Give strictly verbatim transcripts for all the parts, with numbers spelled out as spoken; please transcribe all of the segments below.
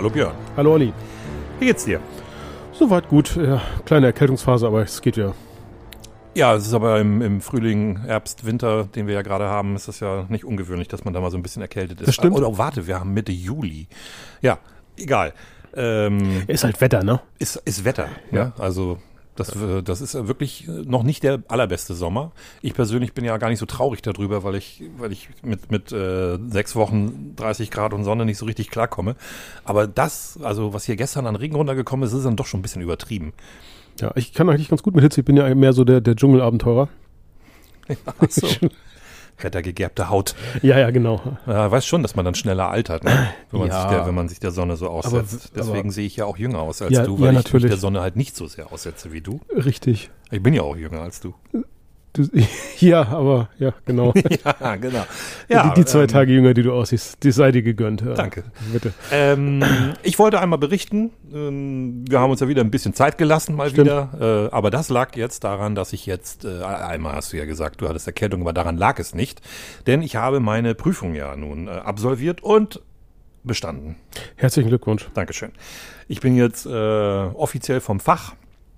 Hallo Björn. Hallo Olli. Wie geht's dir? Soweit gut. Ja, kleine Erkältungsphase, aber es geht ja. Ja, es ist aber im, im Frühling, Herbst, Winter, den wir ja gerade haben, ist das ja nicht ungewöhnlich, dass man da mal so ein bisschen erkältet ist. Das stimmt. Oder oh, warte, wir haben Mitte Juli. Ja, egal. Ähm, Ist halt Wetter, ne? ist, ist Wetter, ja. ja. Also das, das ist wirklich noch nicht der allerbeste Sommer. Ich persönlich bin ja gar nicht so traurig darüber, weil ich, weil ich mit, mit äh, sechs Wochen dreißig Grad und Sonne nicht so richtig klarkomme. Aber das, also was hier gestern an Regen runtergekommen ist, ist dann doch schon ein bisschen übertrieben. Ja, ich kann eigentlich ganz gut mit Hitze. Ich bin ja mehr so der, der Dschungelabenteurer. Ach so. Wettergegerbte Haut. Ja, ja, genau. Ja, weiß schon, dass man dann schneller altert, ne? wenn, man ja. sich der, wenn man sich der Sonne so aussetzt. Aber, Deswegen aber, sehe ich ja auch jünger aus als ja, du, weil ja, ich natürlich. mich der Sonne halt nicht so sehr aussetze wie du. Richtig. Ich bin ja auch jünger als du. Du, ja, aber ja, genau. ja, genau. Ja, die, die zwei ähm, Tage jünger, die du aussiehst, die sei dir gegönnt. Ja. Danke. Bitte. Ähm, ich wollte einmal berichten, ähm, wir haben uns ja wieder ein bisschen Zeit gelassen, mal Stimmt. wieder. Äh, aber das lag jetzt daran, dass ich jetzt, äh, einmal hast du ja gesagt, du hattest Erkältung, aber daran lag es nicht. Denn ich habe meine Prüfung ja nun äh, absolviert und bestanden. Herzlichen Glückwunsch. Dankeschön. Ich bin jetzt äh, offiziell vom Fach.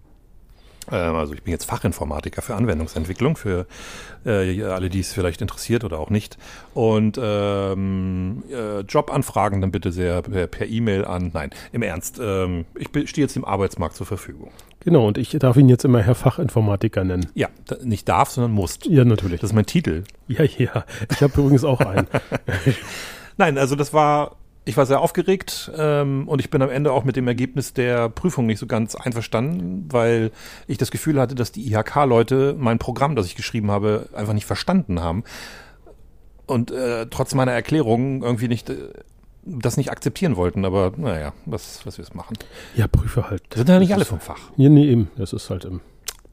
Also ich bin jetzt Fachinformatiker für Anwendungsentwicklung, für äh, alle, die es vielleicht interessiert oder auch nicht. Und ähm, äh, Jobanfragen dann bitte sehr per, per E-Mail an. Nein, im Ernst, ähm, ich stehe jetzt dem Arbeitsmarkt zur Verfügung. Genau, und ich darf ihn jetzt immer Herr Fachinformatiker nennen. Ja, da, nicht darf, sondern musst. Ja, natürlich. Das ist mein Titel. Ja, ja. Ich habe übrigens auch einen. Nein, also das war... Ich war sehr aufgeregt ähm, und ich bin am Ende auch mit dem Ergebnis der Prüfung nicht so ganz einverstanden, weil ich das Gefühl hatte, dass die I H K-Leute mein Programm, das ich geschrieben habe, einfach nicht verstanden haben und äh, trotz meiner Erklärung irgendwie nicht äh, das nicht akzeptieren wollten. Aber naja, was, was wir es machen. Ja, Prüfe halt. Das sind ja nicht das alle ist, vom Fach. Ja, nee, eben. Das ist halt im...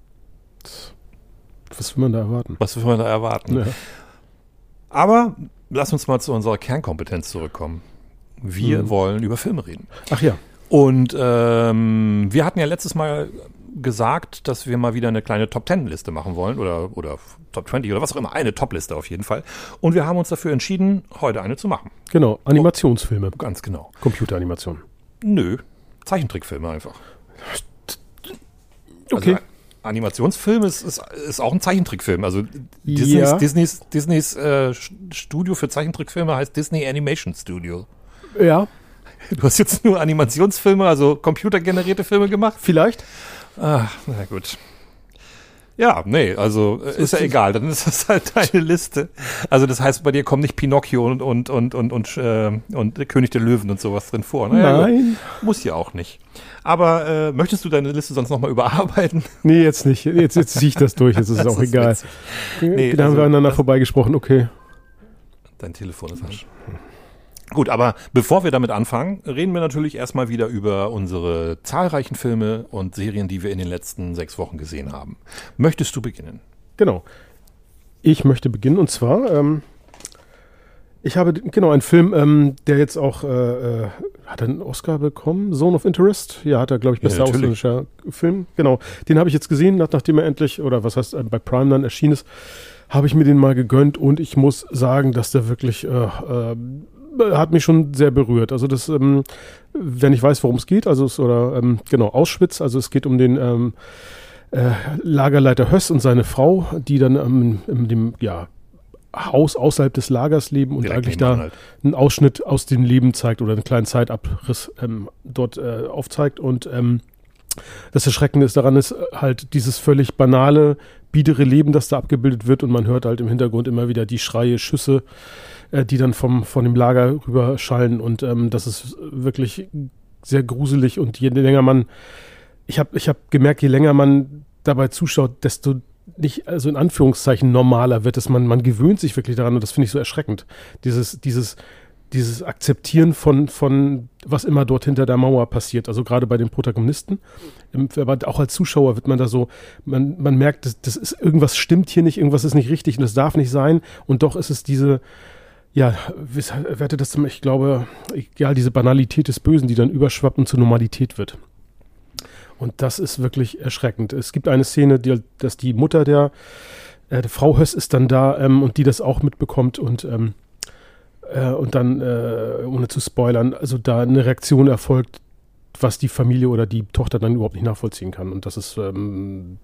Was will man da erwarten? Was will man da erwarten? Ja. Aber lass uns mal zu unserer Kernkompetenz zurückkommen. Wir hm. wollen über Filme reden. Ach ja. Und ähm, wir hatten ja letztes Mal gesagt, dass wir mal wieder eine kleine Top-Ten-Liste machen wollen oder, oder Top zwanzig oder was auch immer, eine Top-Liste auf jeden Fall. Und wir haben uns dafür entschieden, heute eine zu machen. Genau, Animationsfilme. Oh, ganz genau. Computeranimation. Nö, Zeichentrickfilme einfach. Okay. Also, Animationsfilm ist, ist, ist auch ein Zeichentrickfilm. Also Disneys, ja. Disneys, Disneys äh, Studio für Zeichentrickfilme heißt Disney Animation Studio. Ja. Du hast jetzt nur Animationsfilme, also computergenerierte Filme gemacht? Vielleicht. Ach, na gut. Ja, nee, also so ist ja egal, dann ist das halt deine Liste. Also das heißt, bei dir kommen nicht Pinocchio und und und und und, äh, und König der Löwen und sowas drin vor. Naja, Nein. Gut, muss ja auch nicht. Aber äh, möchtest du deine Liste sonst nochmal überarbeiten? Nee, jetzt nicht. Jetzt, jetzt ziehe ich das durch, jetzt ist es auch ist egal. Nee, da also, haben wir aneinander vorbeigesprochen, okay. Dein Telefon ist falsch. Gut, aber bevor wir damit anfangen, reden wir natürlich erstmal wieder über unsere zahlreichen Filme und Serien, die wir in den letzten sechs Wochen gesehen haben. Möchtest du beginnen? Genau. Ich möchte beginnen und zwar, ähm, ich habe genau einen Film, ähm, der jetzt auch, äh, äh, hat er einen Oscar bekommen? Zone of Interest? Ja, hat er, glaube ich, bester ja, ausländischer Film. Genau, den habe ich jetzt gesehen, nach, nachdem er endlich, oder was heißt, äh, bei Prime dann erschienen ist, habe ich mir den mal gegönnt und ich muss sagen, dass der wirklich... Äh, äh, hat mich schon sehr berührt. Also das, ähm, wenn ich weiß, worum es geht, also es, oder ähm, genau, Auschwitz, also es geht um den ähm, äh, Lagerleiter Höss und seine Frau, die dann ähm, in dem ja, Haus außerhalb des Lagers leben und Direkt eigentlich da halt. einen Ausschnitt aus dem Leben zeigt oder einen kleinen Zeitabriss ähm, dort äh, aufzeigt. Und ähm, das Erschreckende ist daran ist halt dieses völlig banale, biedere Leben, das da abgebildet wird und man hört halt im Hintergrund immer wieder die Schreie, Schüsse, äh, die dann vom, von dem Lager rüberschallen und ähm, das ist wirklich sehr gruselig und je länger man, ich habe ich hab gemerkt, je länger man dabei zuschaut, desto nicht, also in Anführungszeichen normaler wird es, man, man gewöhnt sich wirklich daran und das finde ich so erschreckend. Dieses, dieses, dieses Akzeptieren von, von was immer dort hinter der Mauer passiert, also gerade bei den Protagonisten, aber auch als Zuschauer wird man da so, man, man merkt, das, das ist, irgendwas stimmt hier nicht, irgendwas ist nicht richtig und das darf nicht sein und doch ist es diese, ja, werte das, ich glaube, ja, diese Banalität des Bösen, die dann überschwappt und zur Normalität wird. Und das ist wirklich erschreckend. Es gibt eine Szene, die, dass die Mutter der, äh, der Frau Höss ist dann da ähm, und die das auch mitbekommt und ähm, äh, und dann, äh, ohne zu spoilern, also da eine Reaktion erfolgt, was die Familie oder die Tochter dann überhaupt nicht nachvollziehen kann. Und das ist, ähm,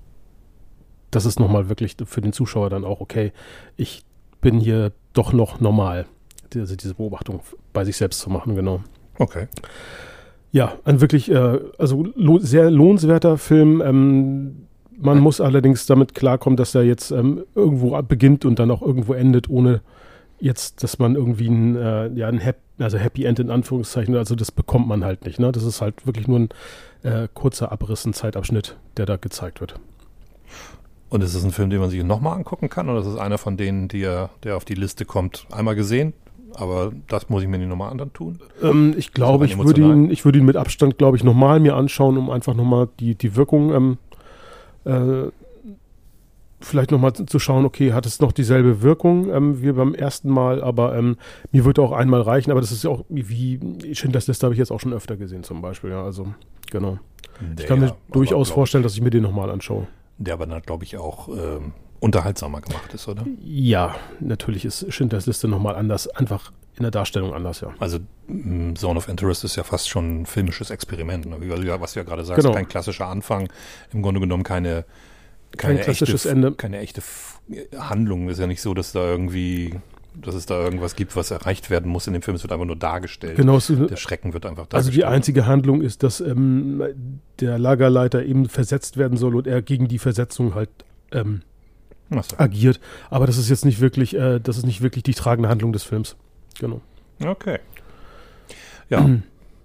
das ist nochmal wirklich für den Zuschauer dann auch, okay, ich bin hier doch noch normal, also diese Beobachtung bei sich selbst zu machen, genau. Okay. Ja, ein wirklich, äh, also lo- sehr lohnenswerter Film. Ähm, man muss allerdings damit klarkommen, dass er jetzt ähm, irgendwo beginnt und dann auch irgendwo endet, ohne jetzt, dass man irgendwie ein, äh, ja, ein Happy, also Happy End in Anführungszeichen, also das bekommt man halt nicht. Ne? Das ist halt wirklich nur ein äh, kurzer Abriss, ein Zeitabschnitt, der da gezeigt wird. Und ist es ein Film, den man sich nochmal angucken kann, oder ist es einer von denen, die er, der auf die Liste kommt, einmal gesehen, aber das muss ich mir nicht nochmal anderen tun? Ähm, ich glaube, ich würde ihn, ich würde ihn mit Abstand, glaube ich, nochmal mir anschauen, um einfach nochmal die, die Wirkung ähm, äh, vielleicht nochmal zu schauen, okay, hat es noch dieselbe Wirkung ähm, wie beim ersten Mal, aber ähm, mir würde auch einmal reichen, aber das ist ja auch wie Schindlers Liste habe ich jetzt auch schon öfter gesehen zum Beispiel, ja, also genau. Der, ich kann mir ja, durchaus vorstellen, dass ich mir den nochmal anschaue. Der aber dann, glaube ich, auch ähm, unterhaltsamer gemacht ist, oder? Ja, natürlich ist Schindlers Liste nochmal anders, einfach in der Darstellung anders, ja. Also Zone of Interest ist ja fast schon ein filmisches Experiment, ne? Was du ja gerade sagst, genau. Kein klassischer Anfang, im Grunde genommen keine Keine Kein klassisches echte, Ende. Keine echte Handlung. Ist ja nicht so, dass da irgendwie, dass es da irgendwas gibt, was erreicht werden muss in dem Film. Es wird einfach nur dargestellt. Genau. Der Schrecken wird einfach dargestellt. Also die einzige Handlung ist, dass ähm, der Lagerleiter eben versetzt werden soll und er gegen die Versetzung halt ähm, so. agiert. Aber das ist jetzt nicht wirklich, äh, das ist nicht wirklich die tragende Handlung des Films. Genau. Okay. Ja. Mhm.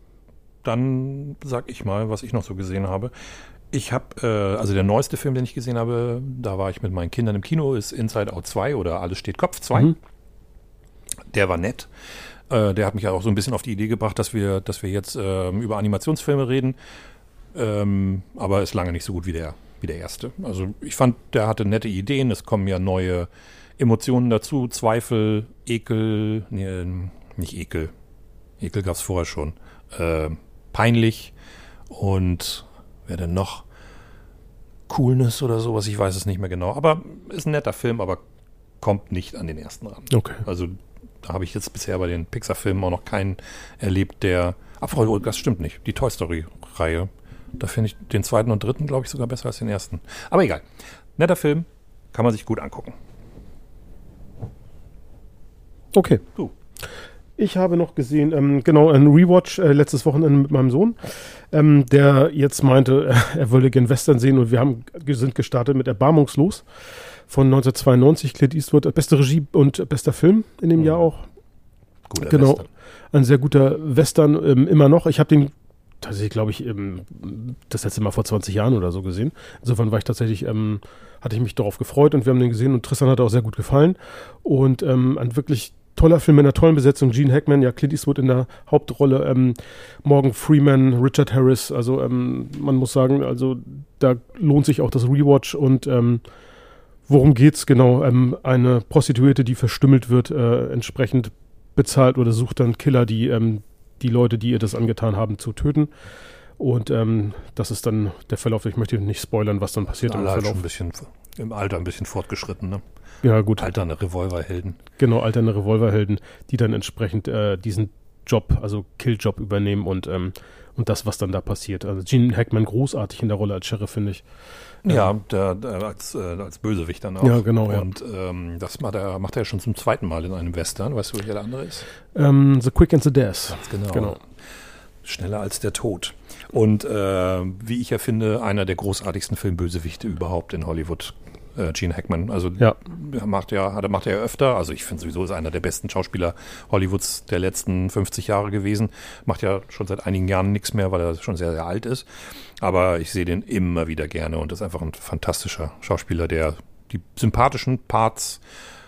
Dann sag ich mal, was ich noch so gesehen habe. Ich habe, äh, also der neueste Film, den ich gesehen habe, da war ich mit meinen Kindern im Kino, ist Inside Out zwei oder Alles steht Kopf zwei. Mhm. Der war nett. Äh, der hat mich ja auch so ein bisschen auf die Idee gebracht, dass wir, dass wir jetzt äh, über Animationsfilme reden. Ähm, aber ist lange nicht so gut wie der, wie der erste. Also ich fand, der hatte nette Ideen. Es kommen ja neue Emotionen dazu. Zweifel, Ekel, nee, nicht Ekel. Ekel gab es vorher schon. Äh, peinlich und wer denn noch? Coolness oder sowas, ich weiß es nicht mehr genau. Aber ist ein netter Film, aber kommt nicht an den ersten ran. Okay. Also da habe ich jetzt bisher bei den Pixar-Filmen auch noch keinen erlebt, der... Obwohl, das stimmt nicht. Die Toy Story-Reihe. Da finde ich den zweiten und dritten, glaube ich, sogar besser als den ersten. Aber egal. Netter Film, kann man sich gut angucken. Okay. Du. Ich habe noch gesehen, ähm, genau, ein Rewatch äh, letztes Wochenende mit meinem Sohn, ähm, der jetzt meinte, äh, er würde gern Western sehen und wir haben, sind gestartet mit Erbarmungslos von neunzehnhundertzweiundneunzig, Clint Eastwood, beste Regie und bester Film in dem mhm. Jahr auch. Guter genau, Western. Ein sehr guter Western, ähm, immer noch. Ich habe den tatsächlich, glaube ich, ähm, das letzte Mal vor zwanzig Jahren oder so gesehen. Insofern war ich tatsächlich, ähm, hatte ich mich darauf gefreut und wir haben den gesehen und Tristan hat auch sehr gut gefallen und ähm, ein wirklich toller Film mit einer tollen Besetzung. Gene Hackman, ja, Clint Eastwood in der Hauptrolle, ähm, Morgan Freeman, Richard Harris. Also ähm, man muss sagen, also da lohnt sich auch das Rewatch. Und ähm, worum geht's genau? Ähm, eine Prostituierte, die verstümmelt wird, äh, entsprechend bezahlt oder sucht dann Killer, die ähm, die Leute, die ihr das angetan haben, zu töten. Und ähm, das ist dann der Verlauf. Ich möchte nicht spoilern, was dann passiert im Verlauf. Verlauf. Schon ein bisschen, im Alter ein bisschen fortgeschritten, ne? Ja, gut. Alternde Revolverhelden. Genau, alternde Revolverhelden, die dann entsprechend äh, diesen Job, also Killjob übernehmen und, ähm, und das, was dann da passiert. Also Gene Hackman großartig in der Rolle als Sheriff, finde ich. Ja, ähm, der, der als, äh, als Bösewicht dann auch. Ja, genau. Und ja. ähm, das macht er, macht er schon zum zweiten Mal in einem Western. Weißt du, welcher der andere ist? Ähm, The Quick and the Death. Ganz genau. genau. Schneller als der Tod. Und äh, wie ich ja finde, einer der großartigsten Filmbösewichte überhaupt in Hollywood. Gene Hackman, also ja. macht ja, hat, macht er ja öfter, also ich finde sowieso ist einer der besten Schauspieler Hollywoods der letzten fünfzig Jahre gewesen, macht ja schon seit einigen Jahren nichts mehr, weil er schon sehr, sehr alt ist, aber ich sehe den immer wieder gerne und ist einfach ein fantastischer Schauspieler, der die sympathischen Parts,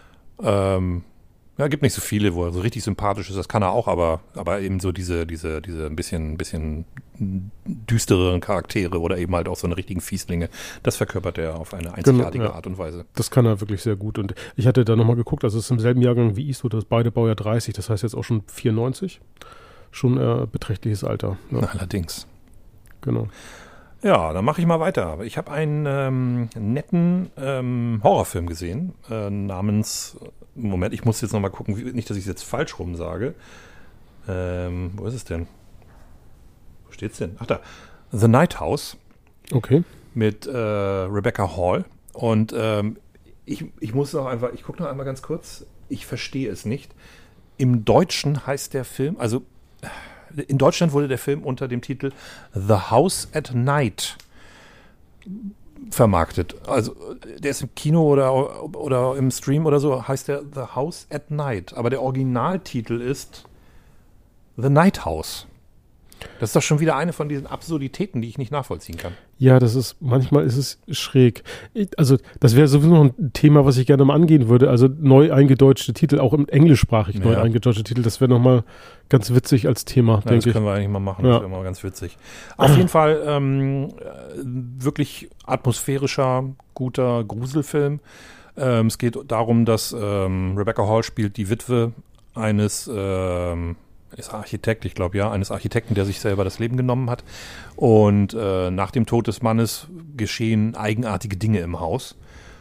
ähm, ja, gibt nicht so viele, wo er so richtig sympathisch ist, das kann er auch, aber, aber eben so diese, diese, diese ein bisschen, bisschen düstereren Charaktere oder eben halt auch so eine richtigen Fieslinge, das verkörpert er auf eine einzigartige genau, ja. Art und Weise. Das kann er wirklich sehr gut und ich hatte da nochmal geguckt, also es ist im selben Jahrgang wie Eastwood, das beide Baujahr dreißig, das heißt jetzt auch schon vierundneunzig, schon äh, beträchtliches Alter. Ja. Allerdings. Genau. Ja, dann mache ich mal weiter. Ich habe einen ähm, netten ähm, Horrorfilm gesehen, äh, namens, Moment, ich muss jetzt nochmal gucken, wie, nicht, dass ich es jetzt falsch rum sage. Ähm, wo ist es denn? Wo steht's denn? Ach da, The Night House. Okay. Mit äh, Rebecca Hall. Und ähm, ich, ich muss noch einfach, ich gucke noch einmal ganz kurz, ich verstehe es nicht. Im Deutschen heißt der Film, also in Deutschland wurde der Film unter dem Titel The House at Night vermarktet. Also der ist im Kino oder, oder im Stream oder so, heißt der The House at Night. Aber der Originaltitel ist The Night House. Das ist doch schon wieder eine von diesen Absurditäten, die ich nicht nachvollziehen kann. Ja, das ist, manchmal ist es schräg. Ich, also, das wäre sowieso noch ein Thema, was ich gerne mal angehen würde. Also, neu eingedeutschte Titel, auch im englischsprachig ja. neu eingedeutschte Titel, das wäre nochmal ganz witzig als Thema, ja, denke ich. Das können wir eigentlich mal machen, ja. Das wäre mal ganz witzig. Auf jeden Fall ähm, wirklich atmosphärischer, guter Gruselfilm. Ähm, es geht darum, dass ähm, Rebecca Hall spielt die Witwe eines ähm, ist Architekt, ich glaube ja, eines Architekten, der sich selber das Leben genommen hat. Und äh, nach dem Tod des Mannes geschehen eigenartige Dinge im Haus.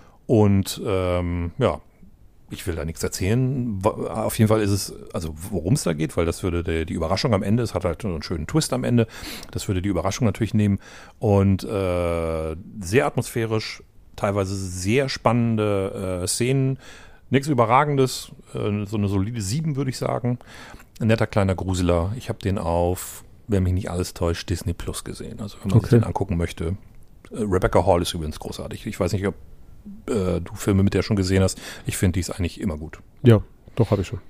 Und ähm, ja, ich will da nichts erzählen. Auf jeden Fall ist es, also worum es da geht, weil das würde die, die Überraschung am Ende, es hat halt einen schönen Twist am Ende, das würde die Überraschung natürlich nehmen. Und äh, sehr atmosphärisch, teilweise sehr spannende äh, Szenen. Nichts Überragendes, äh, so eine solide sieben, würde ich sagen. Ein netter kleiner Gruseler. Ich habe den auf, wenn mich nicht alles täuscht, Disney Plus gesehen. Also wenn man okay. sich den angucken möchte. Äh, Rebecca Hall ist übrigens großartig. Ich weiß nicht, ob äh, du Filme mit der schon gesehen hast. Ich finde, die ist eigentlich immer gut. Ja, doch, habe ich schon.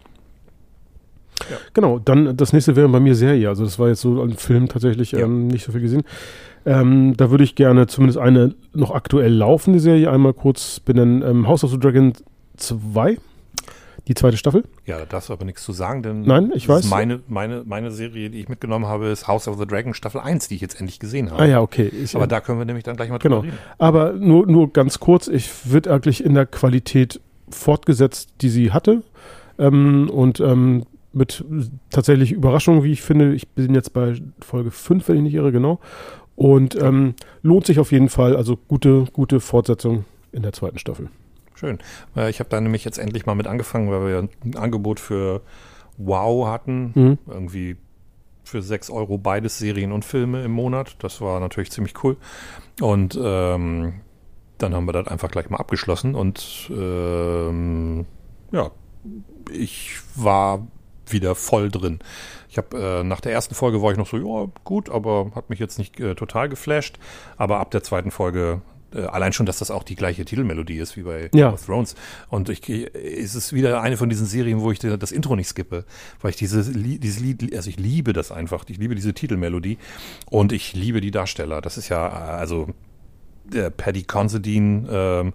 Ja. Genau, dann das nächste wäre bei mir Serie. Also das war jetzt so ein Film tatsächlich ja. ähm, nicht so viel gesehen. Ähm, da würde ich gerne zumindest eine noch aktuell laufende Serie einmal kurz benennen. Ähm, House of the Dragon zwei. Die zweite Staffel. Ja, da darfst du aber nichts zu sagen, denn Nein, ich weiß. Meine, meine, meine Serie, die ich mitgenommen habe, ist House of the Dragon Staffel eins, die ich jetzt endlich gesehen habe. Ah ja, okay. Ich, aber da können wir nämlich dann gleich mal drüber genau. reden. Aber nur, nur ganz kurz, ich wird eigentlich in der Qualität fortgesetzt, die sie hatte. Ähm, und ähm, mit tatsächlich Überraschungen, wie ich finde. Ich bin jetzt bei Folge fünf, wenn ich nicht irre, genau. Und ähm, lohnt sich auf jeden Fall. Also gute, gute Fortsetzung in der zweiten Staffel. Schön. Ich habe da nämlich jetzt endlich mal mit angefangen, weil wir ein Angebot für Wow hatten. Mhm. Irgendwie für sechs Euro beides Serien und Filme im Monat. Das war natürlich ziemlich cool. Und ähm, dann haben wir das einfach gleich mal abgeschlossen. Und ähm, ja, ich war wieder voll drin. Ich habe äh, nach der ersten Folge war ich noch so, ja gut, aber hat mich jetzt nicht äh, total geflasht. Aber ab der zweiten Folge allein schon, dass das auch die gleiche Titelmelodie ist wie bei Game ja. of Thrones. Und ich, es ist wieder eine von diesen Serien, wo ich das Intro nicht skippe, weil ich dieses Lied, dieses Lied, also ich liebe das einfach. Ich liebe diese Titelmelodie und ich liebe die Darsteller. Das ist ja, also der Paddy Considine ähm,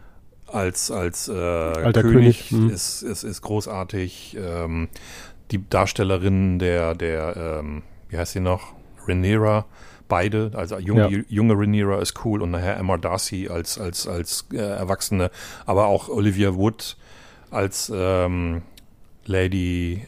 als, als äh, Alter König, König. Ist, ist, ist großartig. Ähm, die Darstellerin der, der ähm, wie heißt sie noch? Rhaenyra. Beide, also junge, ja. junge Rhaenyra ist cool und nachher Emma Darcy als, als, als äh, Erwachsene, aber auch Olivia Wood als ähm, Lady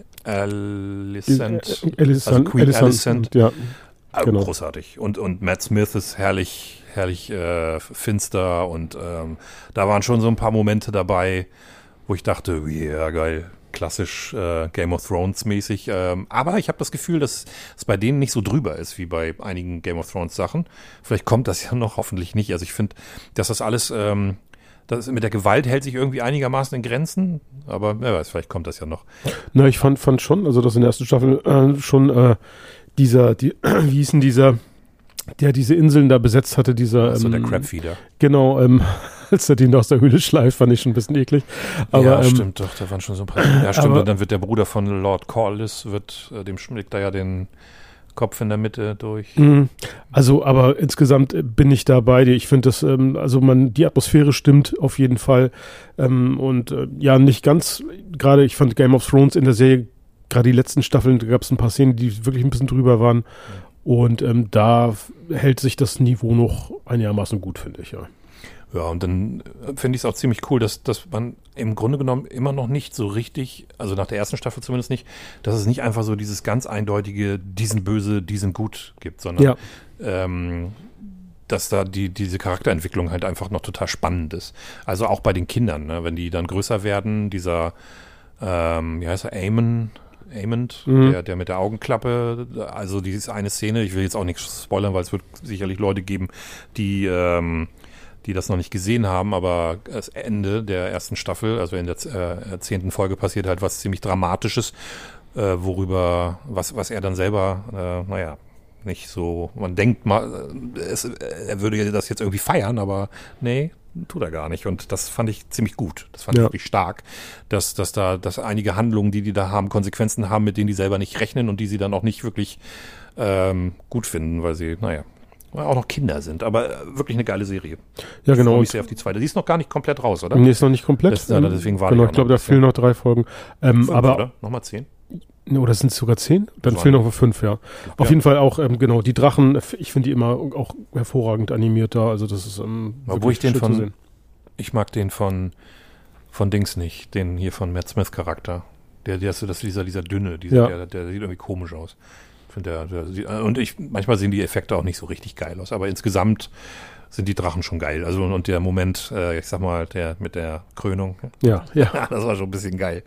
Alicent, Alicent, also Queen Alicent, Alicent. Ja, genau. Großartig. Und, und Matt Smith ist herrlich, herrlich äh, finster und ähm, da waren schon so ein paar Momente dabei, wo ich dachte, ja, yeah, geil. Klassisch äh, Game of Thrones mäßig. Ähm, aber ich habe das Gefühl, dass es bei denen nicht so drüber ist wie bei einigen Game of Thrones Sachen. Vielleicht kommt das ja noch, hoffentlich nicht. Also ich finde, dass das alles, ähm, das mit der Gewalt hält sich irgendwie einigermaßen in Grenzen. Aber wer weiß, vielleicht kommt das ja noch. Na, ich fand, fand schon, also das in der ersten Staffel äh, schon äh, dieser, die, wie hieß denn dieser, der diese Inseln da besetzt hatte, dieser. Also ähm, der Crabfeeder. Genau, ähm, als er den aus der Höhle schleift, fand ich schon ein bisschen eklig. Aber, ja, ähm, stimmt doch, da waren schon so ein paar. Ja, stimmt, aber, und dann wird der Bruder von Lord Corlys, wird, äh, dem schlägt da ja den Kopf in der Mitte durch. Also, aber insgesamt bin ich da bei dir. Ich finde das, ähm, also man, die Atmosphäre stimmt auf jeden Fall. Ähm, und äh, ja, nicht ganz, gerade ich fand Game of Thrones in der Serie, gerade die letzten Staffeln, da gab es ein paar Szenen, die wirklich ein bisschen drüber waren. Ja. Und ähm, da hält sich das Niveau noch einigermaßen gut, finde ich, ja. Ja, und dann finde ich es auch ziemlich cool, dass, dass man im Grunde genommen immer noch nicht so richtig, also nach der ersten Staffel zumindest nicht, dass es nicht einfach so dieses ganz eindeutige, die sind böse, die sind gut gibt, sondern ja. ähm, dass da die, diese Charakterentwicklung halt einfach noch total spannend ist. Also auch bei den Kindern, ne? Wenn die dann größer werden, dieser, ähm, wie heißt er, Eamon, Aemond, mhm. der, der mit der Augenklappe, also diese eine Szene, ich will jetzt auch nichts spoilern, weil es wird sicherlich Leute geben, die, ähm, die das noch nicht gesehen haben, aber das Ende der ersten Staffel, also in der äh, zehnten Folge passiert halt was ziemlich Dramatisches, äh, worüber, was, was er dann selber, äh, naja, nicht so, man denkt mal, es, er würde das jetzt irgendwie feiern, aber nee, tut er gar nicht. Und das fand ich ziemlich gut. Das fand ja. ich wirklich stark, dass, dass da, dass einige Handlungen, die die da haben, Konsequenzen haben, mit denen die selber nicht rechnen und die sie dann auch nicht wirklich ähm, gut finden, weil sie, naja, auch noch Kinder sind. Aber wirklich eine geile Serie. Ja, genau. Ich freue mich sehr auf die zweite. Die ist noch gar nicht komplett raus, oder? Nee, ist noch nicht komplett. Das, ja, deswegen war genau, ich glaube, da fehlen noch drei Folgen. Ähm, fünf, aber oder? Nochmal zehn? Oder sind es sogar zehn? Dann fehlen noch fünf, ja. Auf ja. jeden Fall auch, ähm, genau, die Drachen, ich finde die immer auch hervorragend animiert da. Also das ist ähm, Obwohl ich den von, ich mag den von, von Dings nicht, den hier von Matt Smith Charakter. Der, der ist so, das ist dieser, dieser dünne, dieser, ja. der, der sieht irgendwie komisch aus. Ich finde der, der sieht, und ich, manchmal sehen die Effekte auch nicht so richtig geil aus, aber insgesamt sind die Drachen schon geil. Also, und der Moment, äh, ich sag mal, der mit der Krönung. Ja, ja. Das war schon ein bisschen geil.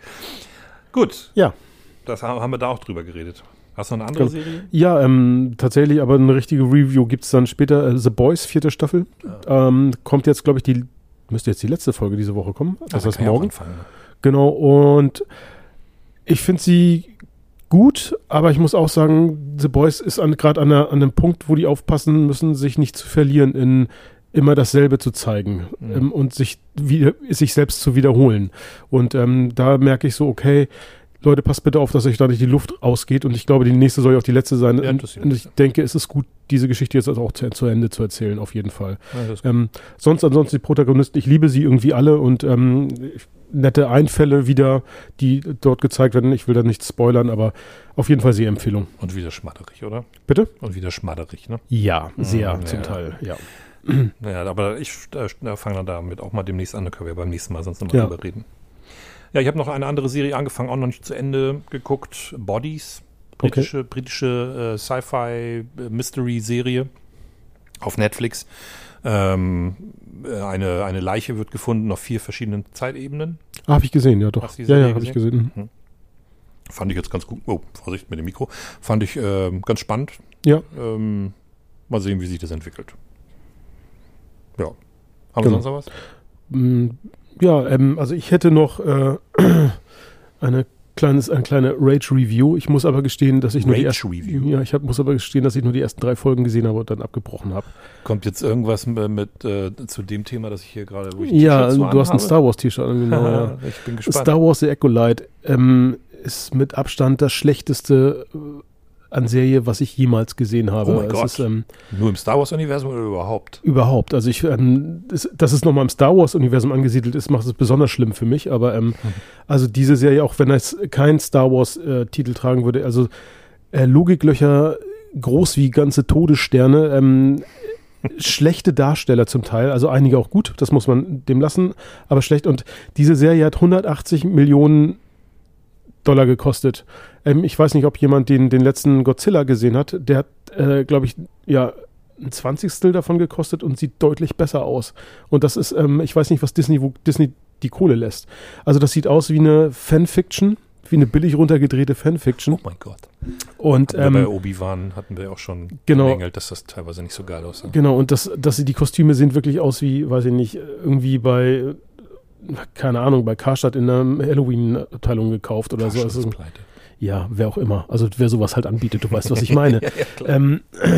Gut. Ja. Das haben wir da auch drüber geredet. Hast du noch eine andere genau. Serie? Ja, ähm, tatsächlich, aber eine richtige Review gibt es dann später. Äh, The Boys, vierte Staffel. Ja. Ähm, kommt jetzt, glaube ich, die, müsste jetzt die letzte Folge diese Woche kommen. Das heißt morgen. Anfangen, ne? Genau, und ich finde sie gut, aber ich muss auch sagen, The Boys ist gerade an, an einem Punkt, wo die aufpassen müssen, sich nicht zu verlieren in immer dasselbe zu zeigen mhm. ähm, und sich, wie, sich selbst zu wiederholen. Und ähm, da merke ich so, okay, Leute, passt bitte auf, dass euch da nicht die Luft ausgeht. Und ich glaube, die nächste soll ja auch die letzte sein. Ja, und, und ich denke, es ist gut, diese Geschichte jetzt auch zu, zu Ende zu erzählen, auf jeden Fall. Ja, ähm, sonst ansonsten die Protagonisten, ich liebe sie irgendwie alle und ähm, nette Einfälle wieder, die dort gezeigt werden. Ich will da nichts spoilern, aber auf jeden Fall sehr Empfehlung. Und wieder schmatterig, oder? Bitte? Und wieder schmatterig, ne? Ja, sehr mhm, zum ja. Teil, ja. Naja, aber ich äh, fange dann damit auch mal demnächst an, da können wir beim nächsten Mal sonst nochmal ja. drüber reden. Ja, ich habe noch eine andere Serie angefangen, auch noch nicht zu Ende geguckt. Bodies, britische, okay. britische äh, Sci-Fi-Mystery-Serie auf Netflix. Ähm, eine, eine Leiche wird gefunden auf vier verschiedenen Zeitebenen. Ah, habe ich gesehen, ja doch. Ja, ja, habe ich gesehen. Mhm. Fand ich jetzt ganz gut. Oh, Vorsicht mit dem Mikro. Fand ich äh, ganz spannend. Ja. Ähm, mal sehen, wie sich das entwickelt. Ja. Haben genau. wir sonst noch was? Mm. Ja, ähm, also ich hätte noch äh, eine kleines, eine kleine Rage-Review. Ich muss aber gestehen, dass ich nur die ersten, ja, ich hab, muss aber gestehen, dass ich nur die ersten drei Folgen gesehen habe und dann abgebrochen habe. Kommt jetzt irgendwas mit, mit äh, zu dem Thema, das ich hier gerade, wo ich ja, so du hast ein Star Wars T-Shirt an, genau. Ja. Ich bin gespannt. Star Wars The Acolyte ähm, ist mit Abstand das schlechteste äh, an Serie, was ich jemals gesehen habe. Oh mein es Gott. Ist, ähm, nur im Star Wars-Universum oder überhaupt? Überhaupt. Also ich, ähm, das, dass es nochmal im Star Wars-Universum angesiedelt ist, macht es besonders schlimm für mich. Aber ähm, hm. also diese Serie, auch wenn es kein Star Wars-Titel tragen würde, also äh, Logiklöcher groß wie ganze Todessterne, ähm, schlechte Darsteller zum Teil, also einige auch gut, das muss man dem lassen, aber schlecht. Und diese Serie hat hundertachtzig Millionen Dollar gekostet. Ähm, ich weiß nicht, ob jemand den, den letzten Godzilla gesehen hat. Der hat, äh, glaube ich, ja, ein Zwanzigstel davon gekostet und sieht deutlich besser aus. Und das ist, ähm, ich weiß nicht, was Disney, wo Disney die Kohle lässt. Also das sieht aus wie eine Fanfiction, wie eine billig runtergedrehte Fanfiction. Oh mein Gott. Und ähm, bei Obi-Wan hatten wir auch schon genau, gemängelt, dass das teilweise nicht so geil aussah. Genau, und das, dass sie die Kostüme sehen wirklich aus wie, weiß ich nicht, irgendwie bei keine Ahnung, bei Karstadt in einer Halloween-Abteilung gekauft oder Karstadt so. Ist pleite. Ja, wer auch immer. Also wer sowas halt anbietet, du weißt, was ich meine. ja, ja, klar. Ähm,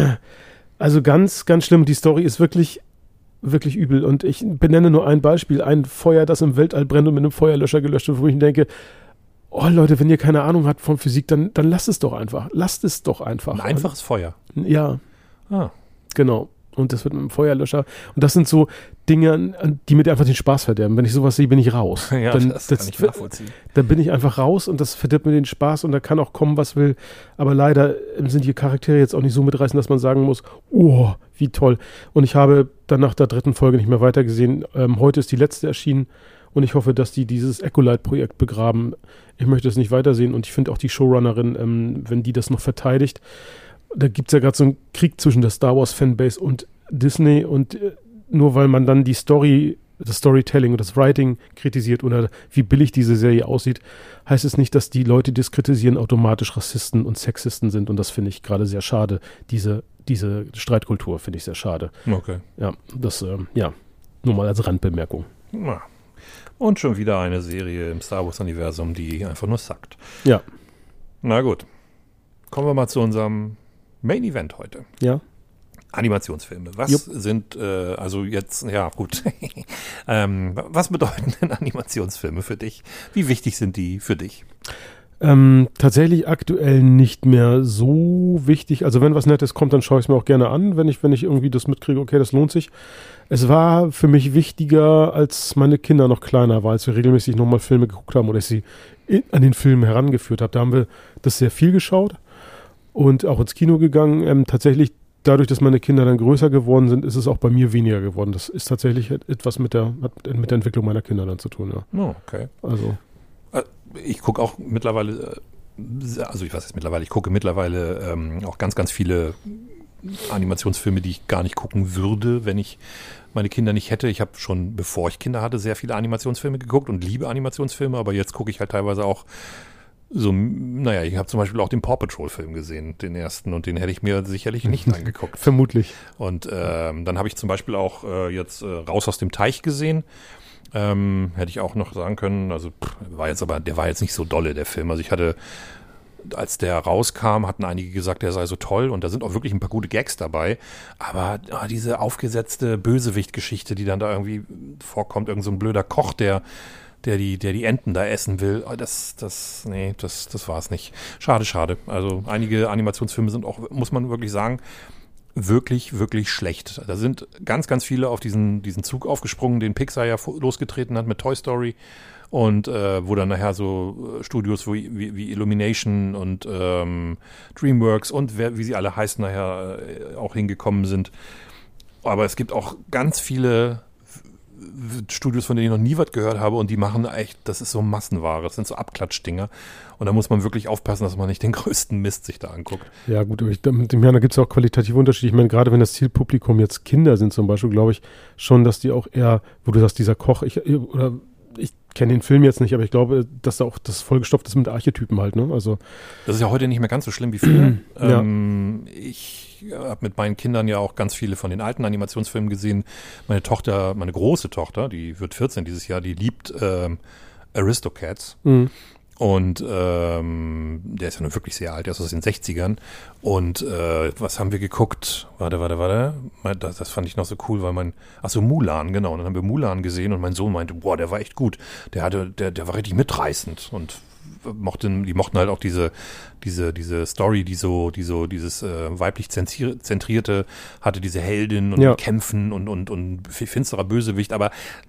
also ganz, ganz schlimm. Die Story ist wirklich, wirklich übel. Und ich benenne nur ein Beispiel. Ein Feuer, das im Weltall brennt und mit einem Feuerlöscher gelöscht wird, wo ich denke, oh Leute, wenn ihr keine Ahnung habt von Physik, dann, dann lasst es doch einfach. Lasst es doch einfach. Ein einfaches Feuer. Ja. Ah. Genau. Und das wird mit einem Feuerlöscher. Und das sind so Dinge, die mir einfach den Spaß verderben. Wenn ich sowas sehe, bin ich raus. Ja, dann, das, das kann ich nachvollziehen. Dann bin ich einfach raus und das verdirbt mir den Spaß und da kann auch kommen, was will. Aber leider sind die Charaktere jetzt auch nicht so mitreißend, dass man sagen muss, oh, wie toll. Und ich habe dann nach der dritten Folge nicht mehr weitergesehen. Ähm, heute ist die letzte erschienen und ich hoffe, dass die dieses Acolyte-Projekt begraben. Ich möchte es nicht weitersehen und ich finde auch die Showrunnerin, ähm, wenn die das noch verteidigt, da gibt es ja gerade so einen Krieg zwischen der Star Wars Fanbase und Disney und äh, nur weil man dann die Story, das Storytelling und das Writing kritisiert oder wie billig diese Serie aussieht, heißt es nicht, dass die Leute, die es kritisieren, automatisch Rassisten und Sexisten sind und das finde ich gerade sehr schade. Diese, diese Streitkultur finde ich sehr schade. Okay. Ja, das, ähm, ja, nur mal als Randbemerkung. Ja. Und schon wieder eine Serie im Star Wars-Universum, die einfach nur sackt. Ja. Na gut. Kommen wir mal zu unserem Main Event heute. Ja. Animationsfilme. Was Jupp. sind, äh, also jetzt, ja gut, ähm, was bedeuten denn Animationsfilme für dich? Wie wichtig sind die für dich? Ähm, tatsächlich aktuell nicht mehr so wichtig. Also wenn was Nettes kommt, dann schaue ich es mir auch gerne an, wenn ich, wenn ich irgendwie das mitkriege, okay, das lohnt sich. Es war für mich wichtiger, als meine Kinder noch kleiner waren, als wir regelmäßig nochmal Filme geguckt haben oder ich sie in, an den Film herangeführt habe. Da haben wir das sehr viel geschaut und auch ins Kino gegangen. Ähm, tatsächlich dadurch, dass meine Kinder dann größer geworden sind, ist es auch bei mir weniger geworden. Das ist tatsächlich etwas mit der, hat mit der Entwicklung meiner Kinder dann zu tun, ja. Oh, okay. Also. Ich gucke auch mittlerweile, also ich weiß jetzt mittlerweile, ich gucke mittlerweile ähm, auch ganz, ganz viele Animationsfilme, die ich gar nicht gucken würde, wenn ich meine Kinder nicht hätte. Ich habe schon, bevor ich Kinder hatte, sehr viele Animationsfilme geguckt und liebe Animationsfilme, aber jetzt gucke ich halt teilweise auch so, naja, ich habe zum Beispiel auch den Paw Patrol-Film gesehen, den ersten, und den hätte ich mir sicherlich nicht angeguckt. Vermutlich. Und ähm, dann habe ich zum Beispiel auch äh, jetzt äh, Raus aus dem Teich gesehen. Ähm, hätte ich auch noch sagen können, also pff, war jetzt aber, der war jetzt nicht so dolle, der Film. Also ich hatte, als der rauskam, hatten einige gesagt, der sei so toll, und da sind auch wirklich ein paar gute Gags dabei. Aber ah, diese aufgesetzte Bösewicht-Geschichte, die dann da irgendwie vorkommt, irgend so ein blöder Koch, der der die, der die Enten da essen will, das, das, nee, das, das war es nicht. Schade, schade. Also einige Animationsfilme sind auch, muss man wirklich sagen, wirklich, wirklich schlecht. Da sind ganz, ganz viele auf diesen, diesen Zug aufgesprungen, den Pixar ja losgetreten hat mit Toy Story, und äh, wo dann nachher so Studios wie, wie, wie Illumination und ähm, DreamWorks und wer, wie sie alle heißen, nachher äh, auch hingekommen sind. Aber es gibt auch ganz viele Studios, von denen ich noch nie was gehört habe, und die machen echt, das ist so Massenware, das sind so Abklatschdinger, und da muss man wirklich aufpassen, dass man nicht den größten Mist sich da anguckt. Ja gut, aber ich, mit dem Jahr, da gibt es auch qualitative Unterschiede. Ich meine, gerade wenn das Zielpublikum jetzt Kinder sind zum Beispiel, glaube ich schon, dass die auch eher, wo du sagst, dieser Koch, ich, oder ich kenne den Film jetzt nicht, aber ich glaube, dass da auch das vollgestopft ist mit Archetypen halt, ne? Also das ist ja heute nicht mehr ganz so schlimm wie früher. Ja. Ähm, ich habe mit meinen Kindern ja auch ganz viele von den alten Animationsfilmen gesehen. Meine Tochter, meine große Tochter, die wird vierzehn dieses Jahr, die liebt ähm, Aristocats. Mhm. Und ähm, der ist ja nun wirklich sehr alt, der ist aus den sechzigern. Und äh, was haben wir geguckt? Warte, warte, warte. Das, das fand ich noch so cool, weil mein, ach so, Mulan, genau. Und dann haben wir Mulan gesehen und mein Sohn meinte, boah, der war echt gut. Der hatte, der, der war richtig mitreißend, und mochten, die mochten halt auch diese, diese, diese Story, die so, die so, dieses äh, weiblich zentrierte hatte, diese Heldin und ja. Kämpfen und, und, und finsterer Bösewicht, aber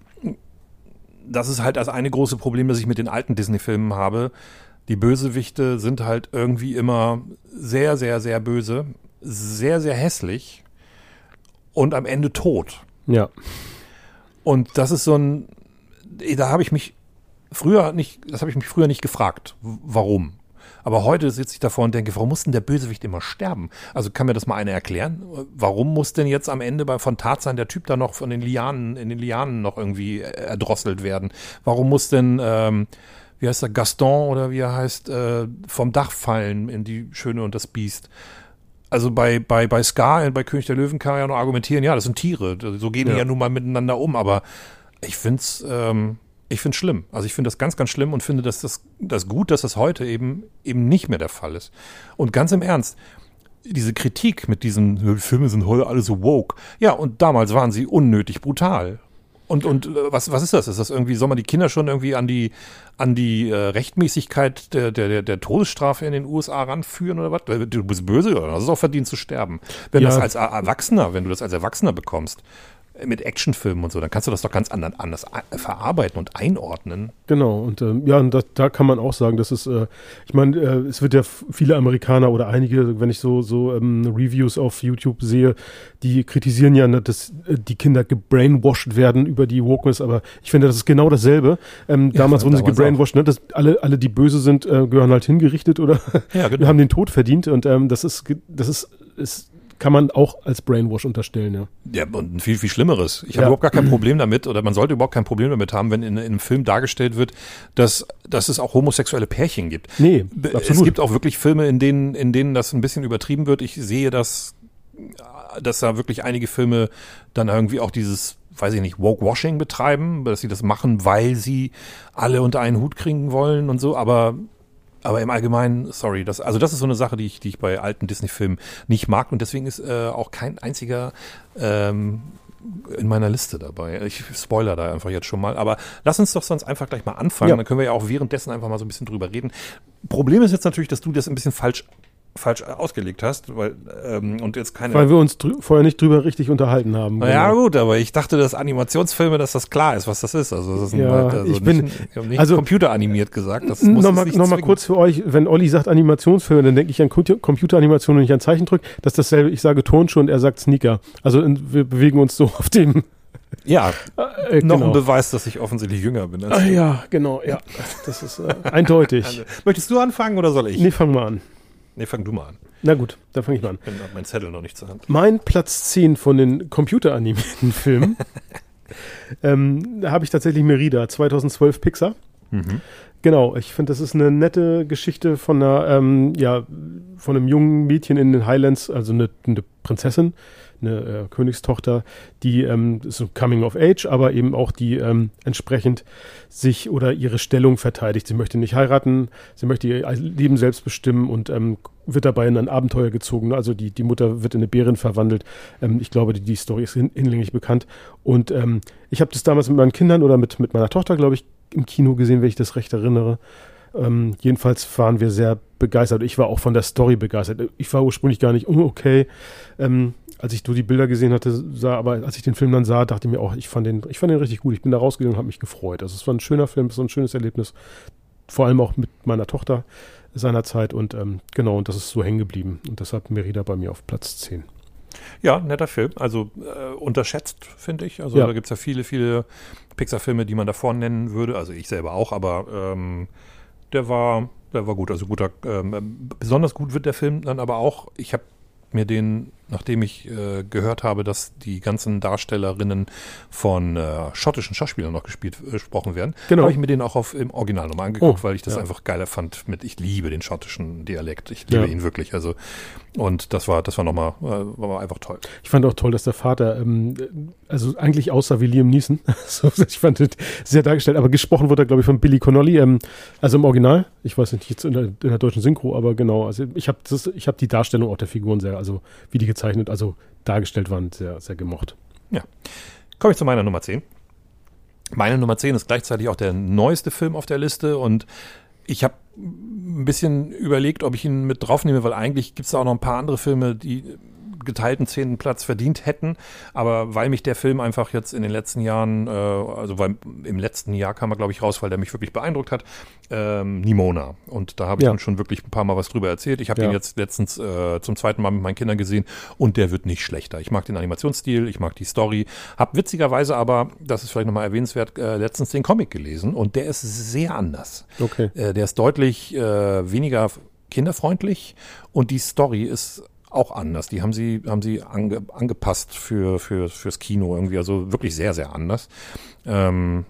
das ist halt das eine große Problem, das ich mit den alten Disney-Filmen habe. Die Bösewichte sind halt irgendwie immer sehr, sehr, sehr böse, sehr, sehr hässlich und am Ende tot. Ja. Und das ist so ein, da habe ich mich früher nicht, das habe ich mich früher nicht gefragt, warum. Aber heute sitze ich davor und denke, warum muss denn der Bösewicht immer sterben? Also kann mir das mal einer erklären? Warum muss denn jetzt am Ende bei, von Tarzan der Typ da noch von den Lianen, in den Lianen noch irgendwie erdrosselt werden? Warum muss denn, ähm, wie heißt der, Gaston oder wie er heißt, äh, vom Dach fallen in die Schöne und das Biest? Also bei, bei, bei Scar, bei König der Löwen kann man ja noch argumentieren, ja, das sind Tiere, so gehen die ja, ja nun mal miteinander um, aber ich finde es, ähm, Ich finde es schlimm. Also ich finde das ganz, ganz schlimm und finde, dass das, das gut, dass das heute eben eben nicht mehr der Fall ist. Und ganz im Ernst, diese Kritik mit diesen Filmen sind heute alle so woke. Ja, und damals waren sie unnötig brutal. Und und was was ist das? Ist das irgendwie, soll man die Kinder schon irgendwie an die an die äh, Rechtmäßigkeit der, der der Todesstrafe in den U S A ranführen oder was? Du bist böse, oder? Das ist auch verdient zu sterben. Wenn ja. das als Erwachsener, wenn du das als Erwachsener bekommst, mit Actionfilmen und so, dann kannst du das doch ganz anders, anders verarbeiten und einordnen. Genau, und ähm, ja, und das, da kann man auch sagen, dass es, äh, ich meine, äh, es wird ja viele Amerikaner oder einige, wenn ich so so ähm, Reviews auf YouTube sehe, die kritisieren ja, ne, dass äh, die Kinder gebrainwashed werden über die Wokeness, aber ich finde, das ist genau dasselbe. Ähm, ja, damals wurden sie gebrainwashed, ne, dass alle, alle, die böse sind, äh, gehören halt hingerichtet oder ja, genau. haben den Tod verdient, und ähm, das ist, das ist, ist kann man auch als Brainwash unterstellen, ja. Ja, und viel, viel Schlimmeres. Ich habe ja. überhaupt gar kein Problem damit, oder man sollte überhaupt kein Problem damit haben, wenn in, in einem Film dargestellt wird, dass, dass es auch homosexuelle Pärchen gibt. Nee, absolut. Es gibt auch wirklich Filme, in denen, in denen das ein bisschen übertrieben wird. Ich sehe das, dass da wirklich einige Filme dann irgendwie auch dieses, weiß ich nicht, Woke-Washing betreiben, dass sie das machen, weil sie alle unter einen Hut kriegen wollen und so, aber Aber im Allgemeinen, sorry, das, also das ist so eine Sache, die ich, die ich bei alten Disney-Filmen nicht mag und deswegen ist äh, auch kein einziger ähm, in meiner Liste dabei. Ich spoiler da einfach jetzt schon mal, aber lass uns doch sonst einfach gleich mal anfangen, ja. Dann können wir ja auch währenddessen einfach mal so ein bisschen drüber reden. Problem ist jetzt natürlich, dass du das ein bisschen falsch falsch ausgelegt hast, weil ähm, und jetzt keine. Weil wir uns drü- vorher nicht drüber richtig unterhalten haben. Na ja, gut, aber ich dachte, dass Animationsfilme, dass das klar ist, was das ist. Also das ist ja, ein, also ich bin nicht, ich habe nicht also computeranimiert gesagt. Das muss Nochmal noch mal kurz für euch, wenn Olli sagt Animationsfilme, dann denke ich an Computeranimation und nicht an Zeichendrück. Das ist dasselbe, ich sage Turnschuh und er sagt Sneaker. Also in, wir bewegen uns so auf dem. Ja, äh, noch genau. ein Beweis, dass ich offensichtlich jünger bin. Ah, ja, genau, ja. Das ist äh, eindeutig. Möchtest du anfangen oder soll ich? Nee, fang mal an. Nee, fang du mal an. Na gut, dann fange ich mal an. Ich habe meinen Zettel noch nicht zur Hand. Mein Platz zehn von den computeranimierten Filmen ähm, da habe ich tatsächlich Merida, zweitausendzwölf Pixar. Mhm. Genau, ich finde, das ist eine nette Geschichte von einer, ähm, ja, von einem jungen Mädchen in den Highlands, also eine, eine Prinzessin, eine äh, Königstochter, die ähm, ist so Coming of Age, aber eben auch die ähm, entsprechend sich oder ihre Stellung verteidigt. Sie möchte nicht heiraten, sie möchte ihr Leben selbst bestimmen und ähm, wird dabei in ein Abenteuer gezogen. Also die, die Mutter wird in eine Bärin verwandelt. Ähm, ich glaube, die, die Story ist hin, hinlänglich bekannt. Und ähm, ich habe das damals mit meinen Kindern oder mit, mit meiner Tochter, glaube ich, im Kino gesehen, wenn ich das recht erinnere. Ähm, jedenfalls waren wir sehr begeistert. Ich war auch von der Story begeistert. Ich war ursprünglich gar nicht, oh, okay. Ähm, als ich nur die Bilder gesehen hatte, sah, aber als ich den Film dann sah, dachte ich mir auch, ich fand den, ich fand den richtig gut. Ich bin da rausgegangen und habe mich gefreut. Also es war ein schöner Film, so ein schönes Erlebnis. Vor allem auch mit meiner Tochter seinerzeit und ähm, genau, und das ist so hängen geblieben. Und deshalb Merida bei mir auf Platz zehn. Ja, netter Film. Also äh, unterschätzt, finde ich. Also ja. Da gibt es ja viele, viele Pixar-Filme, die man davor nennen würde. Also ich selber auch, aber ähm, der war, der war gut. Also guter, ähm, besonders gut wird der Film dann aber auch. Ich habe mir den, nachdem ich äh, gehört habe, dass die ganzen Darstellerinnen von äh, schottischen Schauspielern noch gespielt, äh, gesprochen werden, genau. habe ich mir den auch auf, im Original nochmal angeguckt, oh, weil ich das ja. einfach geiler fand. Mit, ich liebe den schottischen Dialekt, ich liebe ja. ihn wirklich. Also und das war, das war nochmal, äh, war einfach toll. Ich fand auch toll, dass der Vater, ähm, also eigentlich aussah wie Liam Neeson. Ich fand das sehr dargestellt, aber gesprochen wurde er, glaube ich, von Billy Connolly, ähm, also im Original. Ich weiß nicht, jetzt in der, in der deutschen Synchro, aber genau. Also ich habe ich habe die Darstellung auch der Figuren sehr, also wie die gezeichnet, also dargestellt waren, sehr, sehr gemocht. Ja. Komme ich zu meiner Nummer zehn. Meine Nummer zehn ist gleichzeitig auch der neueste Film auf der Liste und ich habe ein bisschen überlegt, ob ich ihn mit draufnehme, weil eigentlich gibt es da auch noch ein paar andere Filme, die geteilten zehnten Platz verdient hätten, aber weil mich der Film einfach jetzt in den letzten Jahren, äh, also weil im letzten Jahr kam er, glaube ich, raus, weil der mich wirklich beeindruckt hat, ähm, Nimona. Und da habe ich ja. dann schon wirklich ein paar Mal was drüber erzählt. Ich habe ja. den jetzt letztens äh, zum zweiten Mal mit meinen Kindern gesehen und der wird nicht schlechter. Ich mag den Animationsstil, ich mag die Story, habe witzigerweise aber, das ist vielleicht nochmal erwähnenswert, äh, letztens den Comic gelesen und der ist sehr anders. Okay. Äh, der ist deutlich äh, weniger kinderfreundlich und die Story ist auch anders. Die haben sie, haben sie ange, angepasst für, für, fürs Kino irgendwie, also wirklich sehr, sehr anders. Ähm,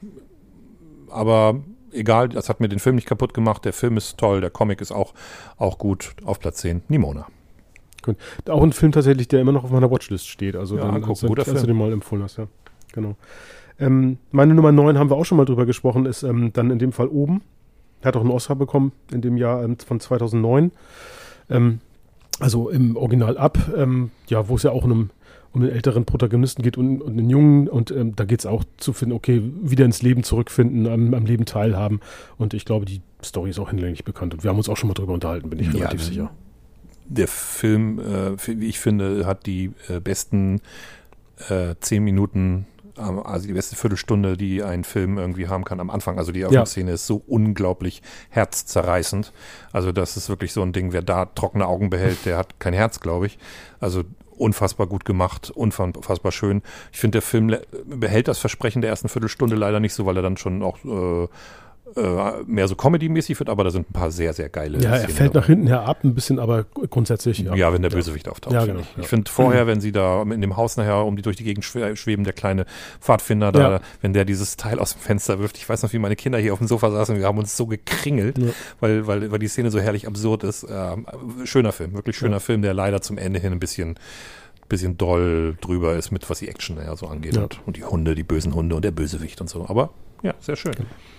aber egal, das hat mir den Film nicht kaputt gemacht. Der Film ist toll, der Comic ist auch, auch gut. Auf Platz zehn, Nimona. Gut. Auch ein Film tatsächlich, der immer noch auf meiner Watchlist steht. Also ja, dann, anguck, also, guter als Film. du den mal empfohlen hast, ja. Genau. Ähm, meine Nummer neun haben wir auch schon mal drüber gesprochen, ist ähm, dann in dem Fall Oben. Er hat auch einen Oscar bekommen in dem Jahr ähm, von zweitausendneun. Ähm, Also im Original ab, ähm, ja, wo es ja auch um einen, um einen älteren Protagonisten geht und, und einen Jungen und ähm, da geht es auch zu finden, okay, wieder ins Leben zurückfinden, am, am Leben teilhaben und ich glaube, die Story ist auch hinlänglich bekannt und wir haben uns auch schon mal drüber unterhalten, bin ich ja, relativ sicher. Der Film, äh, wie ich finde, hat die äh, besten äh, zehn Minuten, also die beste Viertelstunde, die ein Film irgendwie haben kann am Anfang. Also die Eröffnungsszene ja. ist so unglaublich herzzerreißend. Also das ist wirklich so ein Ding, wer da trockene Augen behält, der hat kein Herz, glaube ich. Also unfassbar gut gemacht, unfassbar schön. Ich finde, der Film behält das Versprechen der ersten Viertelstunde leider nicht so, weil er dann schon auch äh, äh, mehr so Comedy-mäßig wird, aber da sind ein paar sehr, sehr geile Ja, er Szenen fällt dabei. nach hinten her ab, ein bisschen, aber grundsätzlich, ja. Ja, wenn der Bösewicht auftaucht. Ja, find genau, ich ja. ich finde vorher, wenn sie da in dem Haus nachher um die durch die Gegend schwe- schweben, der kleine Pfadfinder da, Ja. wenn der dieses Teil aus dem Fenster wirft. Ich weiß noch, wie meine Kinder hier auf dem Sofa saßen und wir haben uns so gekringelt, Ja. weil, weil, weil die Szene so herrlich absurd ist. Ähm, schöner Film, wirklich schöner Ja. Film, der leider zum Ende hin ein bisschen bisschen doll drüber ist mit, was die Action ja so angeht. Ja. Und, und die Hunde, die bösen Hunde und der Bösewicht und so. Aber ja, sehr schön.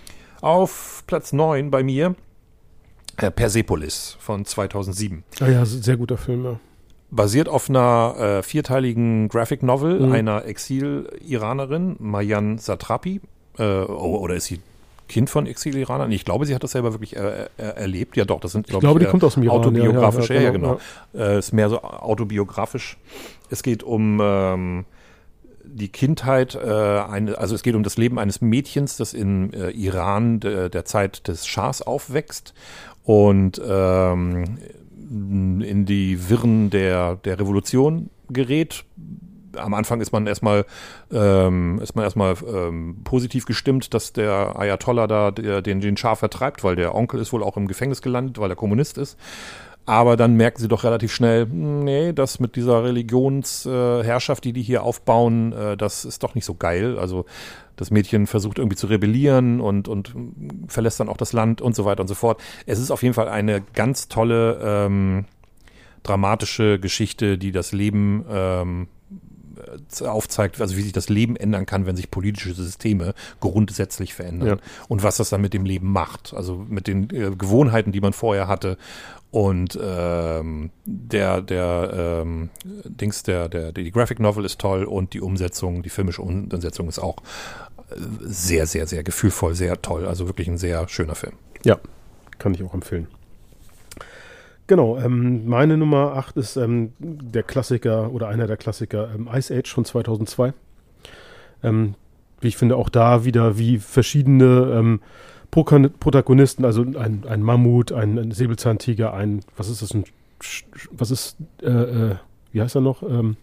Auf Platz neun bei mir äh, Persepolis von zweitausendsieben. Ah ja, sehr guter Film, ja. Basiert auf einer äh, vierteiligen Graphic Novel Mhm. einer Exil-Iranerin, Marjan Satrapi. Äh, oh, oder ist sie Kind von Exil-Iranern? Ich glaube, sie hat das selber wirklich äh, äh, erlebt. Ja doch, das sind, Ich glaub glaube, ich, die kommt aus dem Iran. autobiografisch. Ja, ja, genau. genau. Äh, ist mehr so autobiografisch. Es geht um ähm, die Kindheit, äh, eine, also es geht um das Leben eines Mädchens, das in äh, Iran de, der Zeit des Schahs aufwächst und ähm, in die Wirren der, der Revolution gerät. Am Anfang ist man erstmal ähm, ist man erstmal ähm, positiv gestimmt, dass der Ayatollah da der, den, den Schah vertreibt, weil der Onkel ist wohl auch im Gefängnis gelandet, weil er Kommunist ist. Aber dann merken sie doch relativ schnell, nee, das mit dieser Religionsherrschaft, äh, die die hier aufbauen, äh, das ist doch nicht so geil. Also das Mädchen versucht irgendwie zu rebellieren und, und verlässt dann auch das Land und so weiter und so fort. Es ist auf jeden Fall eine ganz tolle, ähm, dramatische Geschichte, die das Leben ähm, aufzeigt, also wie sich das Leben ändern kann, wenn sich politische Systeme grundsätzlich verändern. Ja. Und was das dann mit dem Leben macht. Also mit den äh, Gewohnheiten, die man vorher hatte. Und ähm, der, der ähm, Dings, der, der, die Graphic Novel ist toll und die Umsetzung, die filmische Umsetzung ist auch sehr, sehr, sehr gefühlvoll, sehr toll. Also wirklich ein sehr schöner Film. Ja, kann ich auch empfehlen. Genau, ähm, meine Nummer acht ist ähm, der Klassiker oder einer der Klassiker ähm, Ice Age von zweitausendzwei. Ähm, wie ich finde, auch da wieder wie verschiedene ähm, Pro- Protagonisten, also ein, ein Mammut, ein, ein Säbelzahntiger, ein, was ist das, ein, was ist, äh, äh, wie heißt er noch? Ähm,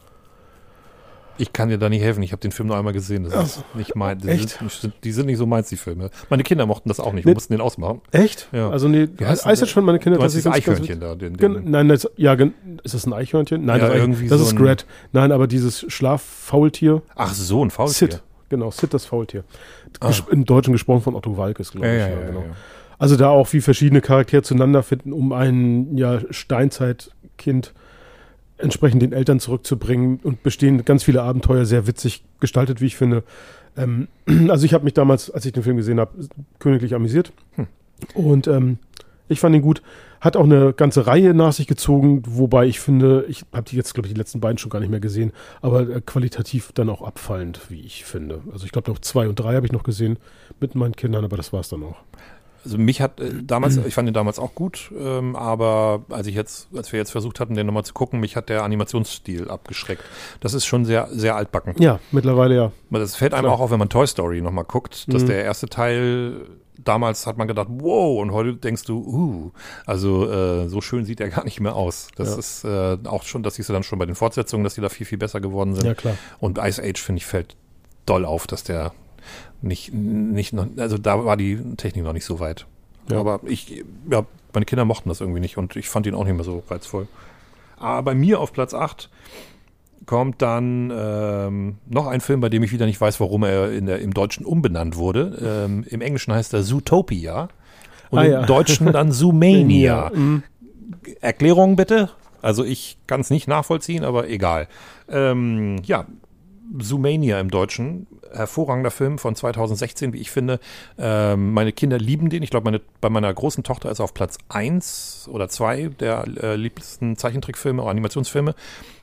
Ich kann dir da nicht helfen, ich habe den Film nur einmal gesehen. Das Ach, ist nicht mein, die, echt? Sind, die sind nicht so meins, die Filme. Meine Kinder mochten das auch nicht, wir Nee. mussten den ausmachen. Echt? Ja. Also nee, Wie heißt Ice denn Age schon meine Kinder Du meinst dieses tatsächlich ganz- Eichhörnchen da. Den, Gen den, nein, das, ja, gen ist das ein Eichhörnchen? Nein, Ja, das, ist, irgendwie das so ist ein- Gret. Nein, aber dieses Schlaffaultier. ach so, ein Faultier. Sid, genau, Sid das Faultier. Ah. Ges Im Deutschen gesprochen von Otto Walkes, glaube Ja, ich. ja, Ja, ja, genau. ja. Also da auch wie verschiedene Charaktere zueinander finden, um ein ja, Steinzeitkind entsprechend den Eltern zurückzubringen, und bestehen ganz viele Abenteuer, sehr witzig gestaltet, wie ich finde. Ähm, also ich habe mich damals, als ich den Film gesehen habe, königlich amüsiert. Hm. Und ähm, ich fand ihn gut. Hat auch eine ganze Reihe nach sich gezogen, wobei ich finde, ich habe die jetzt, glaube ich, die letzten beiden schon gar nicht mehr gesehen, aber äh, qualitativ dann auch abfallend, wie ich finde. Also ich glaube, noch zwei und drei habe ich noch gesehen mit meinen Kindern, aber das war es dann auch. Also mich hat äh, damals, ich fand den damals auch gut, ähm, aber als ich jetzt, als wir jetzt versucht hatten, den nochmal zu gucken, mich hat der Animationsstil abgeschreckt. Das ist schon sehr, sehr altbacken. Ja, mittlerweile ja. Das fällt einem Klar. auch auf, wenn man Toy Story nochmal guckt, dass Mhm. der erste Teil, damals hat man gedacht, wow, und heute denkst du, uh, also äh, so schön sieht er gar nicht mehr aus. Das Ja. ist äh, auch schon, das siehst du dann schon bei den Fortsetzungen, dass die da viel, viel besser geworden sind. Ja, klar. Und Ice Age, finde ich, fällt doll auf, dass der nicht, nicht noch, also da war die Technik noch nicht so weit. Ja. Aber ich, ja, meine Kinder mochten das irgendwie nicht und ich fand ihn auch nicht mehr so reizvoll. Aber bei mir auf Platz acht kommt dann ähm, noch ein Film, bei dem ich wieder nicht weiß, warum er in der, im Deutschen umbenannt wurde. Ähm, im Englischen heißt er Zootopia und Ah, im ja. Deutschen dann Zoomania. Mhm. Erklärung bitte? Also ich kann es nicht nachvollziehen, aber egal. Ähm, ja, Zoomania im Deutschen, hervorragender Film von zweitausendsechzehn, wie ich finde. Ähm, meine Kinder lieben den. Ich glaube, meine, bei meiner großen Tochter ist er auf Platz eins oder zwei der äh, liebsten Zeichentrickfilme oder Animationsfilme.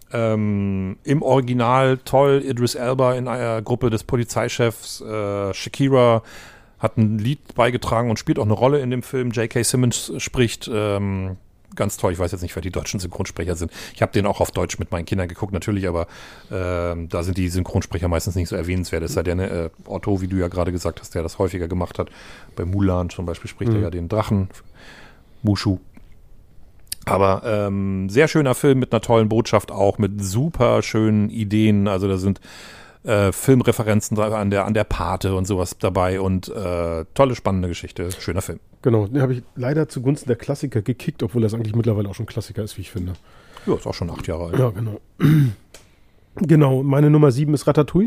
Ähm, im Original toll, Idris Elba in einer Gruppe des Polizeichefs, äh, Shakira hat ein Lied beigetragen und spielt auch eine Rolle in dem Film. J K. Simmons spricht ähm, ganz toll. Ich weiß jetzt nicht, wer die deutschen Synchronsprecher sind. Ich habe den auch auf Deutsch mit meinen Kindern geguckt, natürlich, aber ähm, da sind die Synchronsprecher meistens nicht so erwähnenswert. Es sei denn, äh, Otto, wie du ja gerade gesagt hast, der das häufiger gemacht hat. Bei Mulan zum Beispiel spricht Mhm. er ja den Drachen, Mushu. Aber ähm, sehr schöner Film mit einer tollen Botschaft auch, mit super schönen Ideen. Also da sind äh, Filmreferenzen an der, an der Pate und sowas dabei und äh, tolle, spannende Geschichte, schöner Film. Genau, den habe ich leider zugunsten der Klassiker gekickt, obwohl das eigentlich mittlerweile auch schon Klassiker ist, wie ich finde. Ja, ist auch schon acht Jahre alt. Ja, genau. Genau, meine Nummer sieben ist Ratatouille.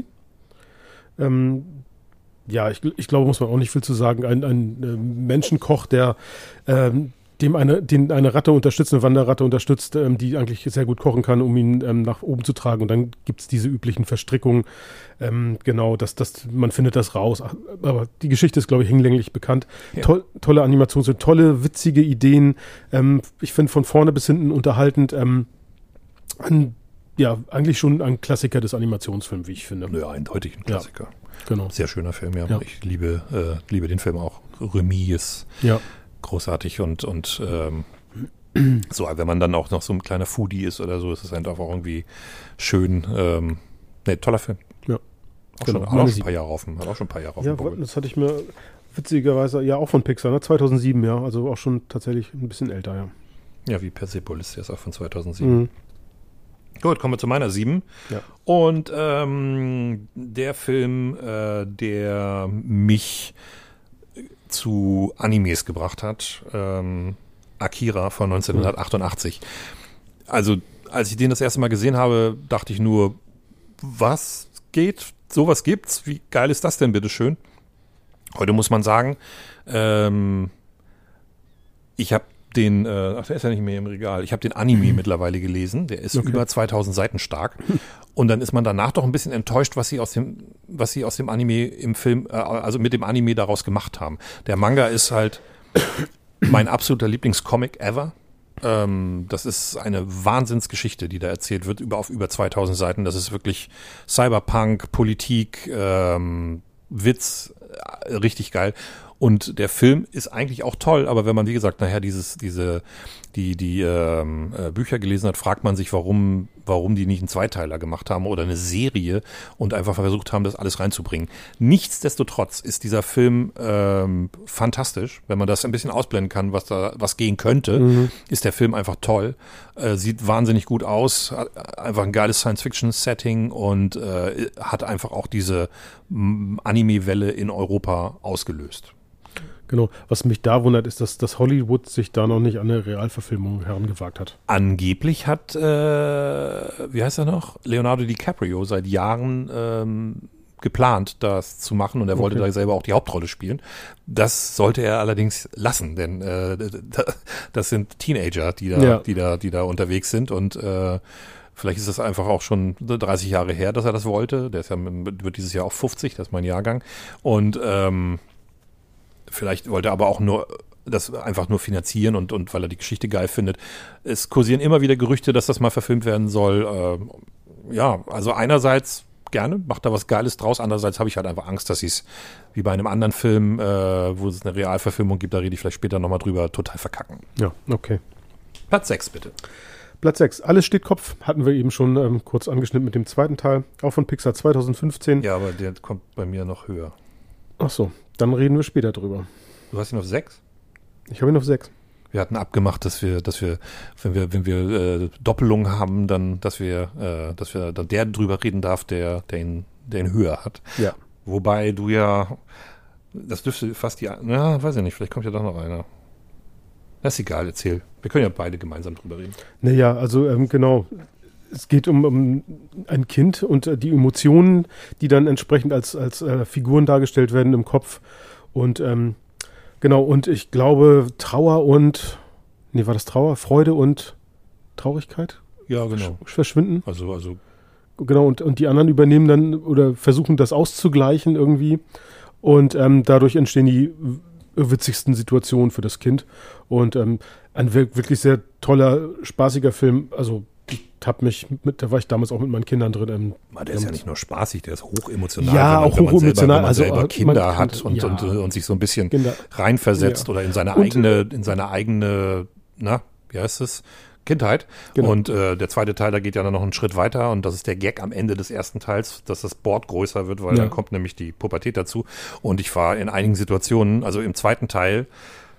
Ähm, ja, ich, ich glaube, muss man auch nicht viel zu sagen. Ein, ein äh, Menschenkoch, der ähm, dem eine, den eine Ratte unterstützt, eine Wanderratte unterstützt, ähm, die eigentlich sehr gut kochen kann, um ihn ähm, nach oben zu tragen. Und dann gibt es diese üblichen Verstrickungen. Ähm, genau, das, das, man findet das raus. Aber die Geschichte ist, glaube ich, hinlänglich bekannt. Ja. Toll, tolle Animationen, tolle, witzige Ideen. Ähm, ich finde von vorne bis hinten unterhaltend. Ähm, ein, ja, eigentlich schon ein Klassiker des Animationsfilms, wie ich finde. Ja, eindeutig ein Klassiker. Ja, genau. Sehr schöner Film, ja. ja. Ich liebe, äh, liebe den Film auch. Remy ist ja. großartig und, und ähm, so, wenn man dann auch noch so ein kleiner Foodie ist oder so, ist es einfach auch irgendwie schön. Ähm, ne, toller Film. Ja. Auch genau. schon, auch schon ein paar Jahre auf dem, hat auch schon ein paar Jahre auf ja, dem das hatte ich mir witzigerweise, ja, auch von Pixar, ne? zweitausendsieben, ja, also auch schon tatsächlich ein bisschen älter, ja. Ja, wie Persepolis, der ist auch von zweitausendsieben. Mhm. Gut, kommen wir zu meiner sieben. Ja. Und ähm, der Film, äh, der mich zu Animes gebracht hat, ähm, Akira von neunzehnhundertachtundachtzig. Mhm. Also, als ich den das erste Mal gesehen habe, dachte ich nur, was geht? Sowas gibt's? Wie geil ist das denn, bitteschön? Heute muss man sagen, ähm, ich habe den, äh, ach, der ist ja nicht mehr im Regal. Ich habe den Anime mhm. mittlerweile gelesen. Der ist okay. über zweitausend Seiten stark. Und dann ist man danach doch ein bisschen enttäuscht, was sie aus dem, was sie aus dem Anime im Film, äh, also mit dem Anime daraus gemacht haben. Der Manga ist halt mein absoluter Lieblingscomic ever. Ähm, das ist eine Wahnsinnsgeschichte, die da erzählt wird, über auf über zweitausend Seiten. Das ist wirklich Cyberpunk, Politik, ähm, Witz, äh, richtig geil. Und der Film ist eigentlich auch toll, aber wenn man, wie gesagt, nachher dieses, diese, die, die ähm, äh, Bücher gelesen hat, fragt man sich, warum, warum die nicht einen Zweiteiler gemacht haben oder eine Serie und einfach versucht haben, das alles reinzubringen. Nichtsdestotrotz ist dieser Film ähm, fantastisch. Wenn man das ein bisschen ausblenden kann, was da, was gehen könnte, mhm. ist der Film einfach toll. Äh, sieht wahnsinnig gut aus, hat einfach ein geiles Science-Fiction-Setting und äh, hat einfach auch diese Anime-Welle in Europa ausgelöst. Genau. Was mich da wundert, ist, dass, dass Hollywood sich da noch nicht an eine Realverfilmung herangewagt hat. Angeblich hat, äh, wie heißt er noch? Leonardo DiCaprio seit Jahren ähm, geplant, das zu machen und er wollte okay. da selber auch die Hauptrolle spielen. Das sollte er allerdings lassen, denn äh, das sind Teenager, die da, ja. die da, die da unterwegs sind und äh, vielleicht ist das einfach auch schon dreißig Jahre her, dass er das wollte. Der ist ja, wird dieses Jahr auch fünfzig, das ist mein Jahrgang. Und ähm, vielleicht wollte er aber auch nur das einfach nur finanzieren und, und weil er die Geschichte geil findet. Es kursieren immer wieder Gerüchte, dass das mal verfilmt werden soll. Äh, ja, also einerseits gerne, macht da was Geiles draus. Andererseits habe ich halt einfach Angst, dass sie es wie bei einem anderen Film, äh, wo es eine Realverfilmung gibt, da rede ich vielleicht später nochmal drüber, total verkacken. Ja, okay. Platz sechs bitte. Platz sechs, Alles steht Kopf, hatten wir eben schon ähm, kurz angeschnitten mit dem zweiten Teil, auch von Pixar zweitausendfünfzehn. Ja, aber der kommt bei mir noch höher. Ach so, dann reden wir später drüber. Du hast ihn auf sechs? Ich habe ihn auf sechs. Wir hatten abgemacht, dass wir, dass wir, wenn wir, wenn wir äh, Doppelungen haben, dann, dass wir, äh, dass wir, dann der drüber reden darf, der, der ihn, der ihn höher hat. Ja. Wobei du ja, das dürfte fast die, na, weiß ich nicht, vielleicht kommt ja doch noch einer. Das ist egal, erzähl. Wir können ja beide gemeinsam drüber reden. Naja, also ähm, genau. Es geht um, um ein Kind und äh, die Emotionen, die dann entsprechend als, als äh, Figuren dargestellt werden im Kopf. Und ähm, genau, und ich glaube, Trauer und, nee, war das Trauer? Freude und Traurigkeit? Ja, genau. Verschwinden. Also, also. Genau, und, und die anderen übernehmen dann oder versuchen das auszugleichen irgendwie. Und ähm, dadurch entstehen die witzigsten Situationen für das Kind. Und ähm, ein wirklich sehr toller, spaßiger Film. Also ich habe mich, mit, da war ich damals auch mit meinen Kindern drin. Ähm, der ist ja nicht nur spaßig, der ist hochemotional. Ja, auch hochemotional. Wenn man also selber Kinder man, hat und, ja. und, und, und sich so ein bisschen Kinder. reinversetzt ja. oder in seine und, eigene, in seine eigene, na, wie heißt es? Kindheit. Genau. Und äh, der zweite Teil, da geht ja dann noch einen Schritt weiter und das ist der Gag am Ende des ersten Teils, dass das Board größer wird, weil ja. dann kommt nämlich die Pubertät dazu. Und ich war in einigen Situationen, also im zweiten Teil,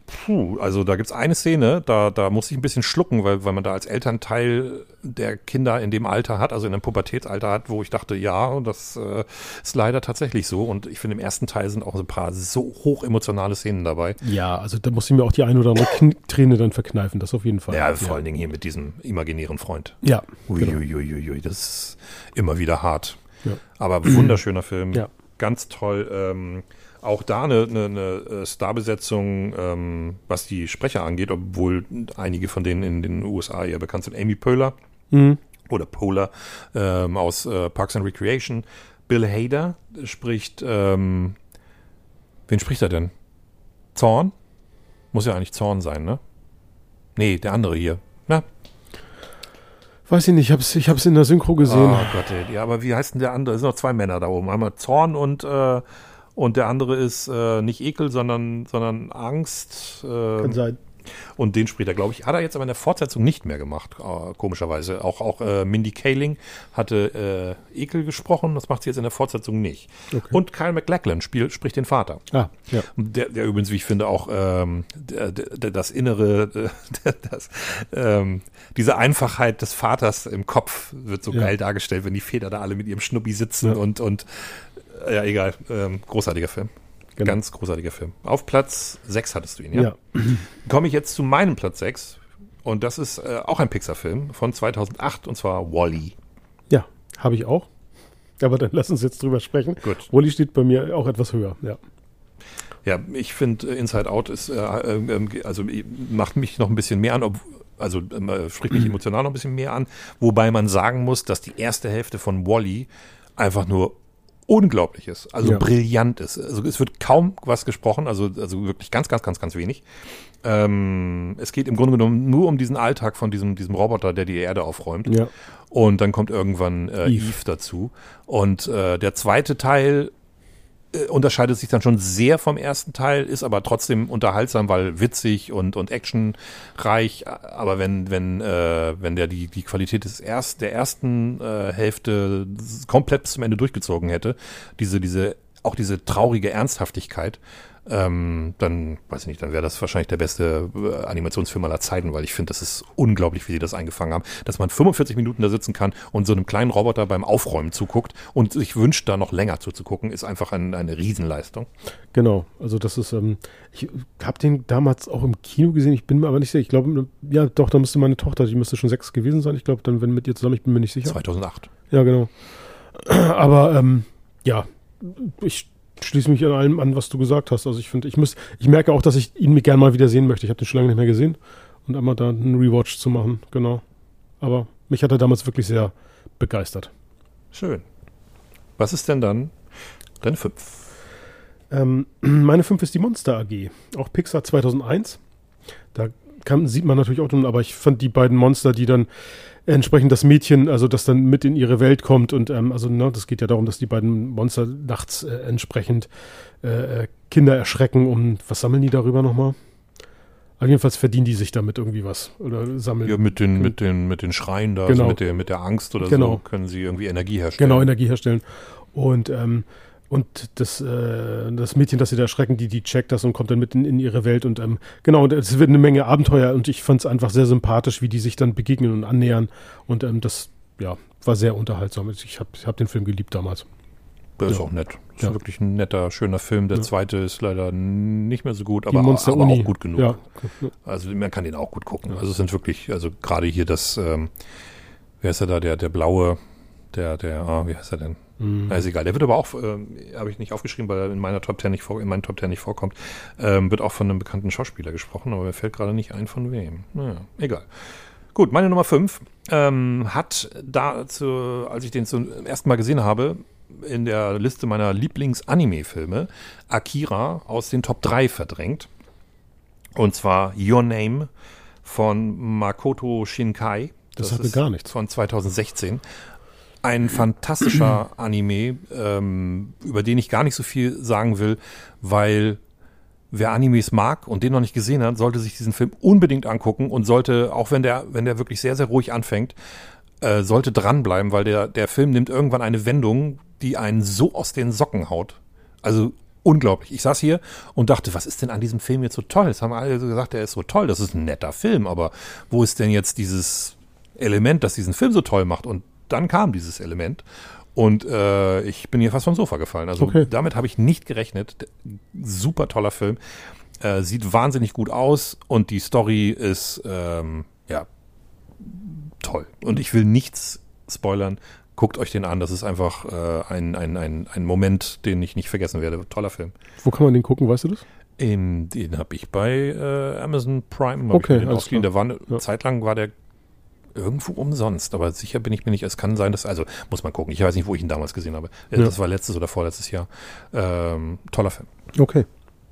Puh, also da gibt's eine Szene, da, da muss ich ein bisschen schlucken, weil, weil man da als Elternteil der Kinder in dem Alter hat, also in einem Pubertätsalter hat, wo ich dachte, ja, das äh, ist leider tatsächlich so. Und ich finde, im ersten Teil sind auch so ein paar so hoch emotionale Szenen dabei. Ja, also da muss ich mir auch die eine oder andere Kn- Träne dann verkneifen, das auf jeden Fall. Ja, vor ja. allen Dingen hier mit diesem imaginären Freund. Ja. Uiuiuiui, genau. ui, ui, das ist immer wieder hart. Ja. Aber wunderschöner Film, ja. ganz toll. Ähm, Auch da eine, eine, eine Starbesetzung, ähm, was die Sprecher angeht, obwohl einige von denen in den U S A eher bekannt sind. Amy Poehler mhm. oder Poehler ähm, aus äh, Parks and Recreation. Bill Hader spricht, ähm, wen spricht er denn? Zorn? Muss ja eigentlich Zorn sein, ne? Nee, der andere hier. Na? Weiß ich nicht, ich hab's, ich hab's in der Synchro gesehen. Oh Gott, ey. Ja, aber wie heißt denn der andere? Es sind noch zwei Männer da oben. Einmal Zorn und äh, Und der andere ist äh, nicht Ekel, sondern, sondern Angst. Äh, Kann sein. Und den spricht er, glaube ich, hat er jetzt aber in der Fortsetzung nicht mehr gemacht, äh, komischerweise. Auch, auch äh, Mindy Kaling hatte äh, Ekel gesprochen, das macht sie jetzt in der Fortsetzung nicht. Okay. Und Kyle MacLachlan spiel, spricht den Vater. Ah, ja. Der, der übrigens, wie ich finde, auch ähm, der, der, das innere, der, das, ähm, diese Einfachheit des Vaters im Kopf wird so ja. geil dargestellt, wenn die Väter da alle mit ihrem Schnuppi sitzen ja. und, und ja, egal. Ähm, großartiger Film. Genau. Ganz großartiger Film. Auf Platz sechs hattest du ihn, ja? Ja. Komme ich jetzt zu meinem Platz sechs. Und das ist äh, auch ein Pixar-Film von zweitausendacht, und zwar Wall-E. Ja, habe ich auch. Aber dann lass uns jetzt drüber sprechen. Gut. Wall-E steht bei mir auch etwas höher, ja. Ja, ich finde, Inside Out ist, äh, äh, also macht mich noch ein bisschen mehr an, ob, also äh, spricht mich emotional noch ein bisschen mehr an. Wobei man sagen muss, dass die erste Hälfte von Wall-E einfach nur unglaublich ist, also ja. brillant ist. Also es wird kaum was gesprochen, also, also wirklich ganz, ganz, ganz, ganz wenig. Ähm, es geht im Grunde genommen nur um diesen Alltag von diesem, diesem Roboter, der die Erde aufräumt. Ja. Und dann kommt irgendwann äh, Eve. Eve dazu. Und äh, der zweite Teil äh, unterscheidet sich dann schon sehr vom ersten Teil, ist aber trotzdem unterhaltsam, weil witzig und, und actionreich. Aber wenn, wenn, äh, wenn der die, die Qualität des erst, der ersten äh, Hälfte komplett bis zum Ende durchgezogen hätte, diese, diese, auch diese traurige Ernsthaftigkeit, ähm, dann, weiß ich nicht, dann wäre das wahrscheinlich der beste äh, Animationsfilm aller Zeiten, weil ich finde, das ist unglaublich, wie sie das eingefangen haben, dass man fünfundvierzig Minuten da sitzen kann und so einem kleinen Roboter beim Aufräumen zuguckt und sich wünscht, da noch länger zuzugucken, ist einfach ein, eine Riesenleistung. Genau, also das ist, ähm, ich habe den damals auch im Kino gesehen, ich bin mir aber nicht sicher, ich glaube, ja doch, da müsste meine Tochter, die müsste schon sechs gewesen sein, ich glaube, dann, wenn mit ihr zusammen, ich bin mir nicht sicher. zweitausendacht. Ja, genau. Aber, ähm, ja, ich schließe mich an allem an, was du gesagt hast. Also ich finde, ich muss, ich merke auch, dass ich ihn mir gerne mal wieder sehen möchte. Ich habe den schon lange nicht mehr gesehen und einmal da einen Rewatch zu machen, genau. Aber mich hat er damals wirklich sehr begeistert. Schön. Was ist denn dann deine fünf? Ähm, meine fünf ist die Monster A G. Auch Pixar zweitausendeins. Da kann, sieht man natürlich auch drin, aber ich fand die beiden Monster, die dann entsprechend das Mädchen, also das dann mit in ihre Welt kommt und ähm, also ne, das geht ja darum, dass die beiden Monster nachts äh, entsprechend äh, Kinder erschrecken und was sammeln die darüber nochmal? Aber jedenfalls verdienen die sich damit irgendwie was oder sammeln. Ja, mit den, mit den, mit den Schreien da, genau. also mit der, mit der Angst oder genau. so, können sie irgendwie Energie herstellen. Genau, Energie herstellen. Und ähm, Und das, äh, das Mädchen, das sie da erschrecken, die, die checkt das und kommt dann mit in, in ihre Welt. Und ähm, genau, und es wird eine Menge Abenteuer. Und ich fand es einfach sehr sympathisch, wie die sich dann begegnen und annähern. Und ähm, das, ja, war sehr unterhaltsam. Ich habe ich hab den Film geliebt damals. Das ist ja. auch nett. Das ja. ist wirklich ein netter, schöner Film. Der ja. zweite ist leider nicht mehr so gut, aber, aber auch gut genug. Ja. Also man kann den auch gut gucken. Ja. Also es sind wirklich, also gerade hier das, ähm, wer ist er da, der, der blaue, der, der, ah, wie heißt er denn? Mhm. Na, ist egal. Der wird aber auch, äh, habe ich nicht aufgeschrieben, weil er in meiner Top Ten nicht vor, in meinen Top Ten nicht vorkommt, ähm, wird auch von einem bekannten Schauspieler gesprochen, aber mir fällt gerade nicht ein, von wem. Naja, egal. Gut, meine Nummer fünf ähm, hat dazu, als ich den zum ersten Mal gesehen habe, in der Liste meiner Lieblings-Anime-Filme Akira aus den Top drei verdrängt. Und zwar Your Name von Makoto Shinkai. Das, das hatte gar nichts. Von zweitausendsechzehn. Ein fantastischer Anime, ähm, über den ich gar nicht so viel sagen will, weil wer Animes mag und den noch nicht gesehen hat, sollte sich diesen Film unbedingt angucken und sollte, auch wenn der, wenn der wirklich sehr, sehr ruhig anfängt, äh, sollte dranbleiben, weil der, der Film nimmt irgendwann eine Wendung, die einen so aus den Socken haut. Also unglaublich. Ich saß hier und dachte, was ist denn an diesem Film jetzt so toll? Jetzt haben alle gesagt, der ist so toll, das ist ein netter Film, aber wo ist denn jetzt dieses Element, das diesen Film so toll macht? Und dann kam dieses Element und äh, ich bin hier fast vom Sofa gefallen. Also okay. damit habe ich nicht gerechnet. Super toller Film. Äh, sieht wahnsinnig gut aus und die Story ist ähm, ja toll. Und ich will nichts spoilern. Guckt euch den an. Das ist einfach äh, ein, ein, ein, ein Moment, den ich nicht vergessen werde. Toller Film. Wo kann man den gucken, weißt du das? In, den habe ich bei äh, Amazon Prime. Okay, ich den ausgeliehen. Der war eine ja. Zeit lang war der irgendwo umsonst, aber sicher bin ich mir nicht. Es kann sein, dass, also muss man gucken. Ich weiß nicht, wo ich ihn damals gesehen habe. Ja. Das war letztes oder vorletztes Jahr. Ähm, toller Film. Okay.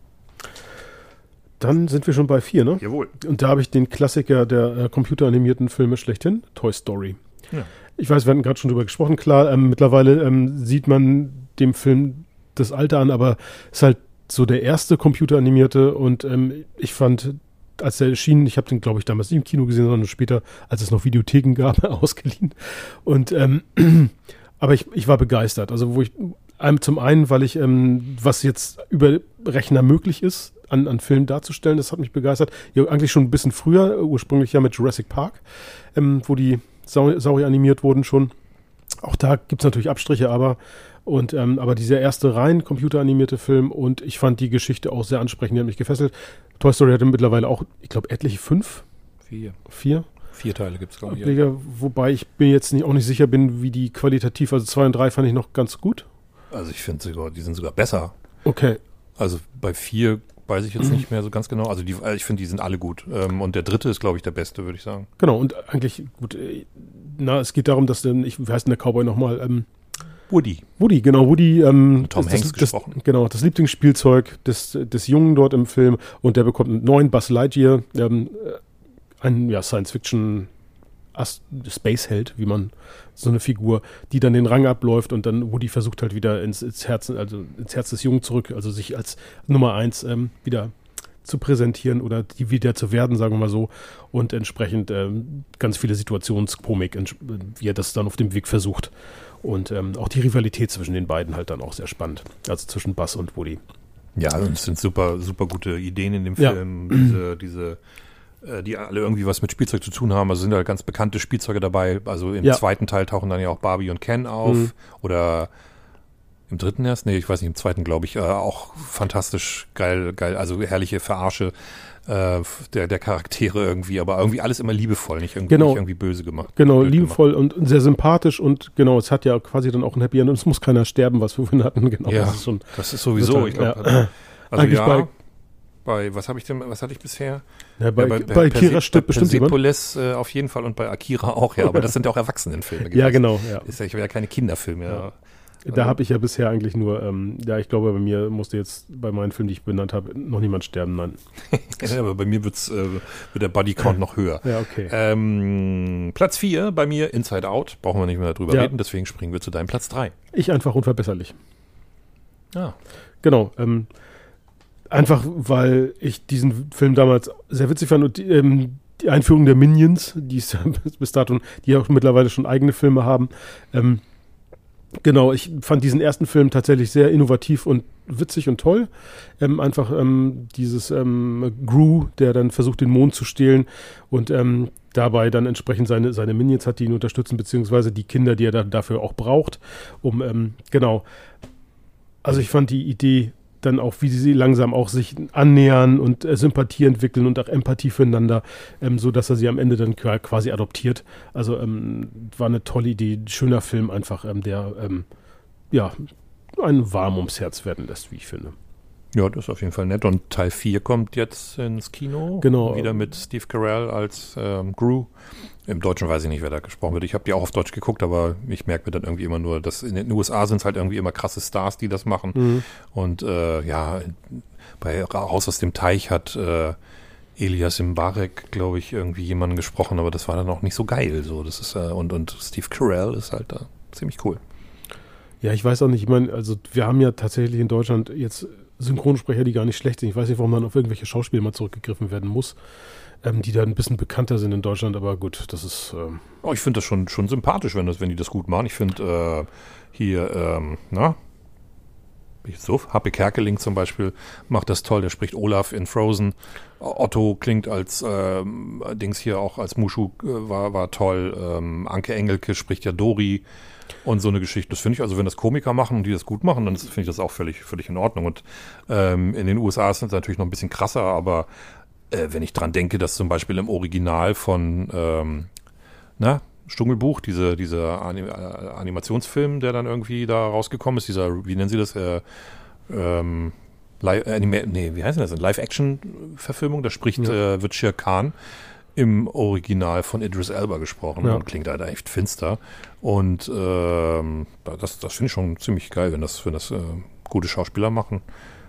Dann sind wir schon bei vier, ne? Jawohl. Und da habe ich den Klassiker der äh, computeranimierten Filme schlechthin, Toy Story. Ja. Ich weiß, wir hatten gerade schon drüber gesprochen. Klar, ähm, mittlerweile ähm, sieht man dem Film das Alter an, aber es ist halt so der erste computeranimierte und ähm, ich fand, als der erschien, ich habe den, glaube ich, damals nicht im Kino gesehen, sondern später, als es noch Videotheken gab, ausgeliehen. Und ähm, aber ich, ich war begeistert. Also wo ich ähm, zum einen, weil ich, ähm, was jetzt über Rechner möglich ist, An, an Filmen darzustellen, das hat mich begeistert. Ja, eigentlich schon ein bisschen früher, ursprünglich ja mit Jurassic Park, ähm, wo die Sau- Saurier animiert wurden schon. Auch da gibt es natürlich Abstriche, aber und ähm, aber dieser erste rein computeranimierte Film und ich fand die Geschichte auch sehr ansprechend, die hat mich gefesselt. Toy Story hatte mittlerweile auch, ich glaube, etliche fünf? Vier. Vier? Vier Teile gibt es, glaube ich. Ableger, wobei ich mir jetzt nicht, auch nicht sicher bin, wie die qualitativ, also zwei und drei fand ich noch ganz gut. Also ich finde sogar, die sind sogar besser. Okay. Also bei vier weiß ich jetzt nicht mehr so ganz genau. Also die, ich finde, die sind alle gut. Ähm, und der dritte ist, glaube ich, der beste, würde ich sagen. Genau, und eigentlich, gut, äh, na, es geht darum, dass dann, ich, wie heißt denn der Cowboy nochmal? Ähm, Woody. Woody, genau, Woody. Ähm, Tom das, Hanks das, gesprochen. Das, genau, das Lieblingsspielzeug des, des Jungen dort im Film und der bekommt einen neuen Buzz Lightyear, ähm, ein ja, Science-Fiction Space-Held, wie man so eine Figur, die dann den Rang abläuft und dann Woody versucht halt wieder ins, ins Herz, also ins Herz des Jungen zurück, also sich als Nummer eins ähm, wieder zu präsentieren oder die wieder zu werden, sagen wir mal so, und entsprechend ähm, ganz viele Situationskomik, wie er das dann auf dem Weg versucht und ähm, auch die Rivalität zwischen den beiden halt dann auch sehr spannend, also zwischen Buzz und Woody. Ja, und es sind super, super gute Ideen in dem Ja. Film, diese, diese die alle irgendwie was mit Spielzeug zu tun haben. Also sind da ganz bekannte Spielzeuge dabei. Also im Ja. zweiten Teil tauchen dann ja auch Barbie und Ken auf. Mhm. Oder im dritten erst? Nee, ich weiß nicht, im zweiten glaube ich. Äh, auch fantastisch geil, geil. Also herrliche Verarsche äh, der, der Charaktere irgendwie. Aber irgendwie alles immer liebevoll, nicht irgendwie, Genau. nicht irgendwie böse gemacht. Genau, blöd liebevoll und sehr sympathisch und genau, es hat ja quasi dann auch ein Happy End und es muss keiner sterben, was wir vorhin hatten. Genau, Ja, das ist schon das ist sowieso, ich glaube. ja. Also Eigentlich ja, bei- bei, was habe ich denn, was hatte ich bisher? Ja, bei, Ja, bei, Perse- Akira stirbt bei bestimmt jemand. Persepolis äh, auf jeden Fall und bei Akira auch, ja. Aber das sind ja auch Erwachsenenfilme. Ja, genau. Ja. Ist ja, ich will ja keine Kinderfilme. Ja. Da habe ich ja bisher eigentlich nur, ähm, ja, ich glaube, bei mir musste jetzt bei meinen Filmen, die ich benannt habe, noch niemand sterben, nein. Ja, aber bei mir wird's, äh, wird der Bodycount noch höher. Ja, okay. Ähm, Platz vier bei mir, Inside Out. Brauchen wir nicht mehr drüber Ja. reden, deswegen springen wir zu deinem Platz drei. Ich einfach unverbesserlich. Ah. Genau. Ähm, einfach, weil ich diesen Film damals sehr witzig fand und die, ähm, die Einführung der Minions, die es bis, bis dato, die auch mittlerweile schon eigene Filme haben. Ähm, genau, ich fand diesen ersten Film tatsächlich sehr innovativ und witzig und toll. Ähm, einfach ähm, dieses ähm, Gru, der dann versucht, den Mond zu stehlen und ähm, dabei dann entsprechend seine, seine Minions hat, die ihn unterstützen, beziehungsweise die Kinder, die er da, dafür auch braucht, um, ähm, genau. Also ich fand die Idee dann auch, wie sie langsam auch sich annähern und äh, Sympathie entwickeln und auch Empathie füreinander, ähm, so dass er sie am Ende dann qua- quasi adoptiert. Also ähm, war eine tolle Idee, ein schöner Film einfach, ähm, der ähm, ja einen warm ums Herz werden lässt, wie ich finde. Ja, das ist auf jeden Fall nett. Und Teil vier kommt jetzt ins Kino. Genau. Wieder mit Steve Carell als ähm, Gru. Im Deutschen weiß ich nicht, wer da gesprochen wird. Ich habe die auch auf Deutsch geguckt, aber ich merke mir dann irgendwie immer nur, dass in den U S A sind es halt irgendwie immer krasse Stars, die das machen. Mhm. Und äh, ja, bei Raus aus dem Teich hat äh, Elias Mbarek, glaube ich, irgendwie jemanden gesprochen, aber das war dann auch nicht so geil. So, das ist äh, und, und Steve Carell ist halt da ziemlich cool. Ja, ich weiß auch nicht, ich meine, also wir haben ja tatsächlich in Deutschland jetzt Synchronsprecher, die gar nicht schlecht sind. Ich weiß nicht, warum dann auf irgendwelche Schauspieler mal zurückgegriffen werden muss, ähm, die da ein bisschen bekannter sind in Deutschland, aber gut, das ist... Ähm Oh, ich finde das schon, schon sympathisch, wenn, das, wenn die das gut machen. Ich finde äh, hier, ähm, na, spricht so. Happe Kerkeling zum Beispiel macht das toll. Der spricht Olaf in Frozen. Otto klingt als ähm, Dings hier auch als Mushu äh, war, war toll. Ähm, Anke Engelke spricht ja Dori und so eine Geschichte. Das finde ich, also wenn das Komiker machen und die das gut machen, dann finde ich das auch völlig, völlig in Ordnung. Und ähm, in den U S A ist es natürlich noch ein bisschen krasser, aber äh, wenn ich dran denke, dass zum Beispiel im Original von ähm, na, Stungelbuch, diese, dieser Anim- äh, Animationsfilm, der dann irgendwie da rausgekommen ist, dieser, wie nennen Sie das, äh, ähm, Live, äh, nee, wie heißt das? Live-Action-Verfilmung, da spricht ja. äh, wird Shere Khan im Original von Idris Elba gesprochen ja. und klingt da echt finster. Und ähm, das, das finde ich schon ziemlich geil, wenn das, wenn das äh, gute Schauspieler machen.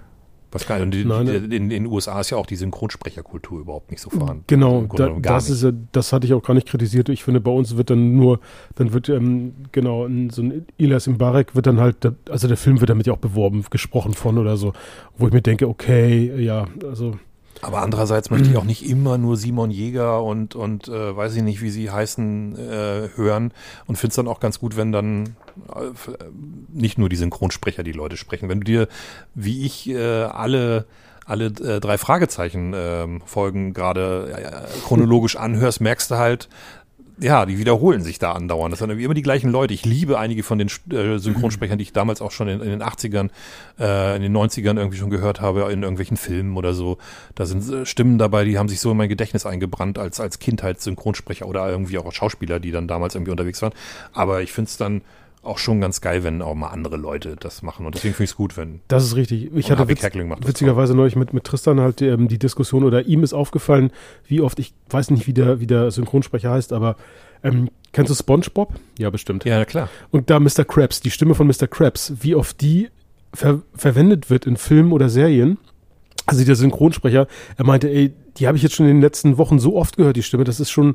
Was geil. Und die, Nein, die, in, in den U S A ist ja auch die Synchronsprecherkultur überhaupt nicht so vorhanden. Genau, da, das nicht. ist ja, das hatte ich auch gar nicht kritisiert. Ich finde, bei uns wird dann nur, dann wird ähm, genau so ein Elias Mbarek wird dann halt, also der Film wird damit ja auch beworben, gesprochen von oder so, wo ich mir denke, okay, ja, also. Aber andererseits möchte ich auch nicht immer nur Simon Jäger und, und äh, weiß ich nicht, wie sie heißen, äh, hören und finde es dann auch ganz gut, wenn dann äh, nicht nur die Synchronsprecher die Leute sprechen. Wenn du dir, wie ich, äh, alle alle äh, drei Fragezeichen äh, Folgen gerade äh, chronologisch anhörst, merkst du halt, ja, die wiederholen sich da andauernd. Das sind irgendwie immer die gleichen Leute. Ich liebe einige von den äh, Synchronsprechern, die ich damals auch schon in, in den achtzigern, äh, in den neunzigern irgendwie schon gehört habe, in irgendwelchen Filmen oder so. Da sind äh, Stimmen dabei, die haben sich so in mein Gedächtnis eingebrannt als als Kindheitssynchronsprecher oder irgendwie auch Schauspieler, die dann damals irgendwie unterwegs waren. Aber ich finde es dann auch schon ganz geil, wenn auch mal andere Leute das machen. Und deswegen finde ich es gut, wenn... Das ist richtig. Ich hatte witz, witzigerweise neulich mit, mit Tristan halt ähm, die Diskussion, oder ihm ist aufgefallen, wie oft, ich weiß nicht, wie der, wie der Synchronsprecher heißt, aber ähm, kennst du SpongeBob? Ja, bestimmt. Ja, klar. Und da Mister Krabs, die Stimme von Mister Krabs, wie oft die ver- verwendet wird in Filmen oder Serien. Also der Synchronsprecher, er meinte, ey, die habe ich jetzt schon in den letzten Wochen so oft gehört, die Stimme, das ist schon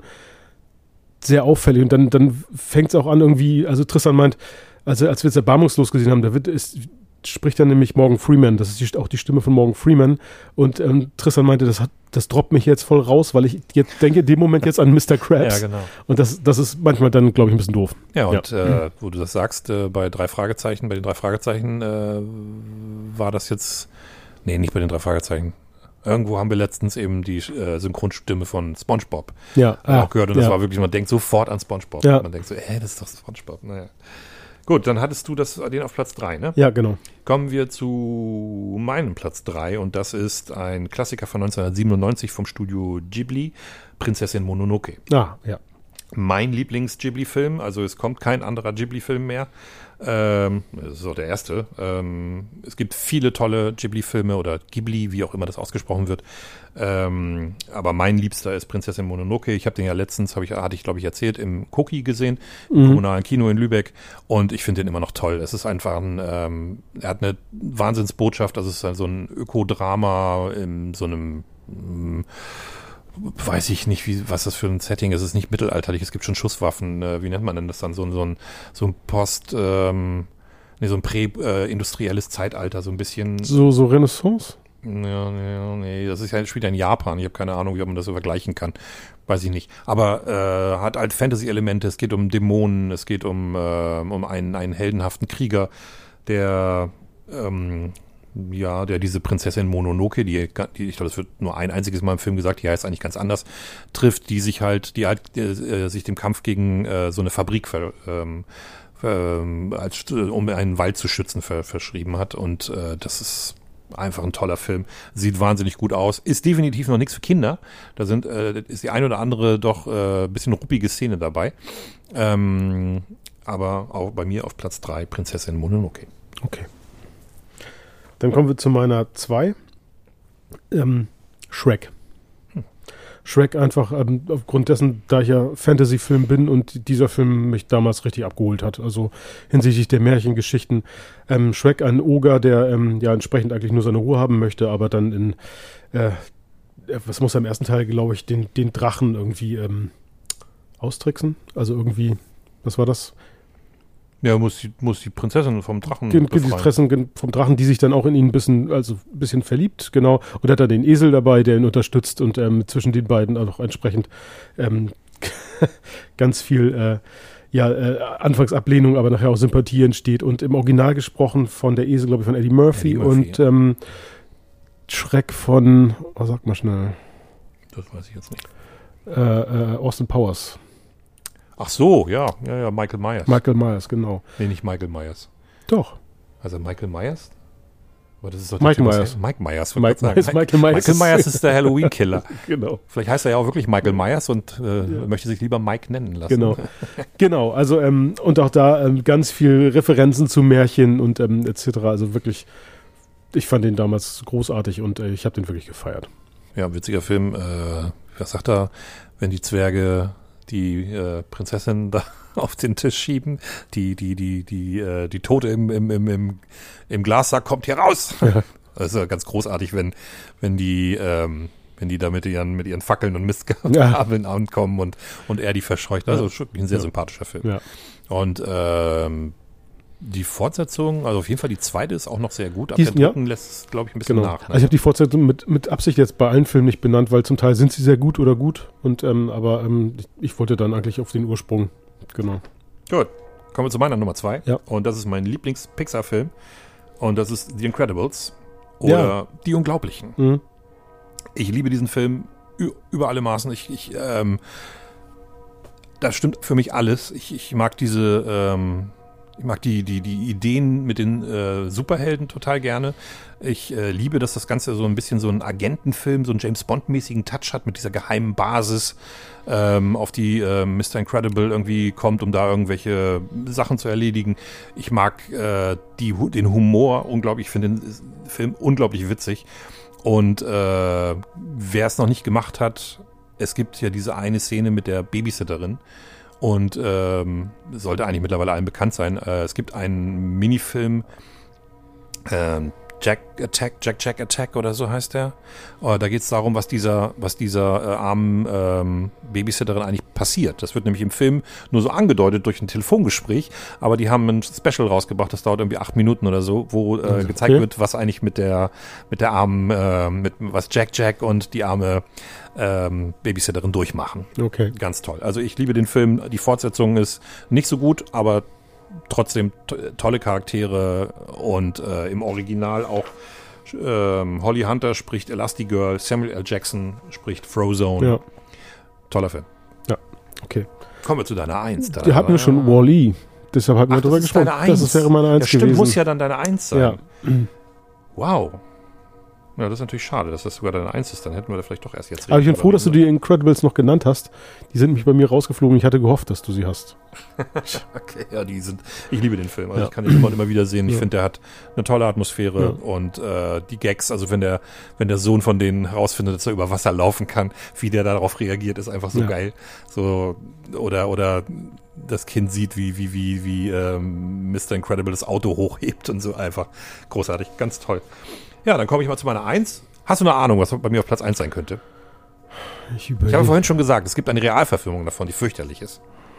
sehr auffällig. Und dann, dann fängt es auch an irgendwie, also Tristan meint, also als wir es erbarmungslos gesehen haben, da wird, ist, spricht dann nämlich Morgan Freeman, das ist die, auch die Stimme von Morgan Freeman. Und ähm, Tristan meinte, das hat, das droppt mich jetzt voll raus, weil ich jetzt denke in dem Moment jetzt an Mister Krabs. Ja, genau. Und das, das ist manchmal dann, glaube ich, ein bisschen doof. Ja, und ja. Äh, wo du das sagst, äh, bei drei Fragezeichen, bei den drei Fragezeichen äh, war das jetzt, nee, nicht bei den drei Fragezeichen. Irgendwo haben wir letztens eben die äh, Synchronstimme von SpongeBob ja, äh, auch gehört. Und das ja. war wirklich, man denkt sofort an SpongeBob. Ja. Man denkt so, hä, das ist doch SpongeBob. Naja. Gut, dann hattest du das, den auf Platz drei, ne? Ja, genau. Kommen wir zu meinem Platz drei. Und das ist ein Klassiker von neunzehnhundertsiebenundneunzig vom Studio Ghibli, Prinzessin Mononoke. Ah, ja. Mein Lieblings-Ghibli-Film, also es kommt kein anderer Ghibli-Film mehr. Ähm, das ist auch der erste. Ähm, es gibt viele tolle Ghibli-Filme oder Ghibli, wie auch immer das ausgesprochen wird. Ähm, aber mein Liebster ist Prinzessin Mononoke. Ich habe den ja letztens, hab ich, hatte ich glaube ich erzählt, im Koki gesehen, im mhm. kommunalen Kino in Lübeck. Und ich finde den immer noch toll. Es ist einfach ein, ähm, er hat eine Wahnsinnsbotschaft. Das ist halt so ein Ökodrama in so einem, mh, weiß ich nicht, wie, was das für ein Setting ist. Es ist nicht mittelalterlich, es gibt schon Schusswaffen. Äh, wie nennt man denn das dann? So, ein so ein, so ein Post, ähm, nee, so ein prä-industrielles äh, Zeitalter, so ein bisschen. So, so Renaissance? Ja, nee, nee, das ist ja spielt ja in Japan. Ich habe keine Ahnung, wie man das so vergleichen kann. Weiß ich nicht. Aber äh, hat halt Fantasy-Elemente. Es geht um Dämonen, es geht um, äh, um einen, einen heldenhaften Krieger, der ähm, ja, der diese Prinzessin Mononoke, die, die ich glaube, das wird nur ein einziges Mal im Film gesagt, die heißt eigentlich ganz anders, trifft, die sich halt, die halt äh, sich dem Kampf gegen äh, so eine Fabrik ver, ähm, ähm, als, um einen Wald zu schützen ver, verschrieben hat. Und äh, das ist einfach ein toller Film. Sieht wahnsinnig gut aus. Ist definitiv noch nichts für Kinder. Da sind äh, ist die ein oder andere doch äh, bisschen ruppige Szene dabei. Ähm, aber auch bei mir auf Platz drei Prinzessin Mononoke. Okay. Dann kommen wir zu meiner zwei. Ähm, Shrek. Hm. Shrek einfach ähm, aufgrund dessen, da ich ja Fantasy-Film bin und dieser Film mich damals richtig abgeholt hat. Also hinsichtlich der Märchengeschichten. Ähm, Shrek, ein Oger, der ähm, ja entsprechend eigentlich nur seine Ruhe haben möchte, aber dann in, äh, was muss er im ersten Teil, glaube ich, den, den Drachen irgendwie ähm, austricksen. Also irgendwie, was war das? Ja, muss die, muss die Prinzessin vom Drachen befreien. Die Prinzessin vom Drachen, die sich dann auch in ihn ein bisschen, also ein bisschen verliebt, genau. Und er hat da den Esel dabei, der ihn unterstützt und ähm, zwischen den beiden auch noch entsprechend ähm, ganz viel, äh, ja, äh, anfangs Ablehnung, aber nachher auch Sympathie entsteht. Und im Original gesprochen von der Esel, glaube ich, von Eddie Murphy, Eddie Murphy. und ähm, Schreck von, oh, sag mal schnell. Das weiß ich jetzt nicht. Äh, äh, Austin Powers. Ach so, ja, ja, ja, Michael Myers. Michael Myers, genau. Nee, nicht Michael Myers. Doch. Also Michael Myers? Aber das ist doch Mike Typ, was Myers. heißt- Mike Myers. Mike sagen. Myers, Michael Myers Michael ist- Myers ist der Halloween-Killer. Genau. Vielleicht heißt er ja auch wirklich Michael Myers und äh, möchte sich lieber Mike nennen lassen. Genau, genau. Also ähm, und auch da ähm, ganz viel Referenzen zu Märchen und ähm, et cetera. Also wirklich, ich fand den damals großartig und äh, ich habe den wirklich gefeiert. Ja, witziger Film. Äh, was sagt er, wenn die Zwerge die äh, Prinzessin da auf den Tisch schieben, die die die die äh, die Tote im im im im, im Glassack kommt hier raus. Ja. Das ist ja ganz großartig, wenn wenn die ähm, wenn die da mit ihren mit ihren Fackeln und Mistgabeln Ja. ankommen und und er die verscheucht. Also schon ein sehr Ja. sympathischer Film. Ja. Und ähm, die Fortsetzung, also auf jeden Fall die zweite ist auch noch sehr gut. Ab Die der ist- ja. dritten lässt es, glaube ich, ein bisschen Genau. nach. Ne? Also ich habe die Fortsetzung mit, mit Absicht jetzt bei allen Filmen nicht benannt, weil zum Teil sind sie sehr gut oder gut. Und ähm, aber ähm, ich, ich wollte dann eigentlich auf den Ursprung. Genau. Gut, kommen wir zu meiner Nummer zwei. Ja. Und das ist mein Lieblings-Pixar-Film. Und das ist The Incredibles oder Ja. Die Unglaublichen. Mhm. Ich liebe diesen Film ü- über alle Maßen. Ich, ich, ähm, das stimmt für mich alles. Ich, ich mag diese, ähm, ich mag die, die, die Ideen mit den äh, Superhelden total gerne. Ich äh, liebe, dass das Ganze so ein bisschen so einen Agentenfilm, so einen James-Bond-mäßigen Touch hat mit dieser geheimen Basis, ähm, auf die äh, Mister Incredible irgendwie kommt, um da irgendwelche Sachen zu erledigen. Ich mag äh, die, den Humor unglaublich, ich finde den Film unglaublich witzig. Und äh, wer es noch nicht gemacht hat, es gibt ja diese eine Szene mit der Babysitterin und ähm, sollte eigentlich mittlerweile allen bekannt sein. Äh, es gibt einen Minifilm, ähm, Jack Attack, Jack Jack Attack oder so heißt der. Uh, da geht es darum, was dieser, was dieser äh, armen ähm, Babysitterin eigentlich passiert. Das wird nämlich im Film nur so angedeutet durch ein Telefongespräch, aber die haben ein Special rausgebracht, das dauert irgendwie acht Minuten oder so, wo äh, Also, gezeigt okay. wird, was eigentlich mit der, mit der armen, äh, mit was Jack Jack und die arme ähm, Babysitterin durchmachen. Okay. Ganz toll. Also ich liebe den Film. Die Fortsetzung ist nicht so gut, aber trotzdem to- tolle Charaktere und äh, im Original auch ähm, Holly Hunter spricht Elastigirl, Samuel L. Jackson spricht Frozone. Ja. Toller Film. Okay. Kommen wir zu deiner Eins. Da. Die hatten wir schon Wall-E. Deshalb hatten wir Ach, drüber das ist gesprochen. deine Eins. Das wäre meine Eins Ja, stimmt, gewesen. muss ja dann deine Eins sein. Ja. Wow. Ja, das ist natürlich schade, dass das sogar deine Eins ist. Dann hätten wir da vielleicht doch erst jetzt Aber ich bin reden froh, dass du können. die Incredibles noch genannt hast. Die sind nämlich bei mir rausgeflogen. Ich hatte gehofft, dass du sie hast. Okay, ja, die sind. Ich liebe den Film. Also Ja. ich kann ihn immer und immer wieder sehen. Ich Ja. finde, der hat eine tolle Atmosphäre Ja. und äh, die Gags. Also wenn der, wenn der Sohn von denen herausfindet, dass er über Wasser laufen kann, wie der darauf reagiert, ist einfach so Ja. geil. So oder oder das Kind sieht, wie wie wie wie ähm, Mister Incredible das Auto hochhebt und so einfach großartig, ganz toll. Ja, dann komme ich mal zu meiner Eins. Hast du eine Ahnung, was bei mir auf Platz eins sein könnte? Ich Ich habe überlege. vorhin schon gesagt, es gibt eine Realverfilmung davon, die fürchterlich ist.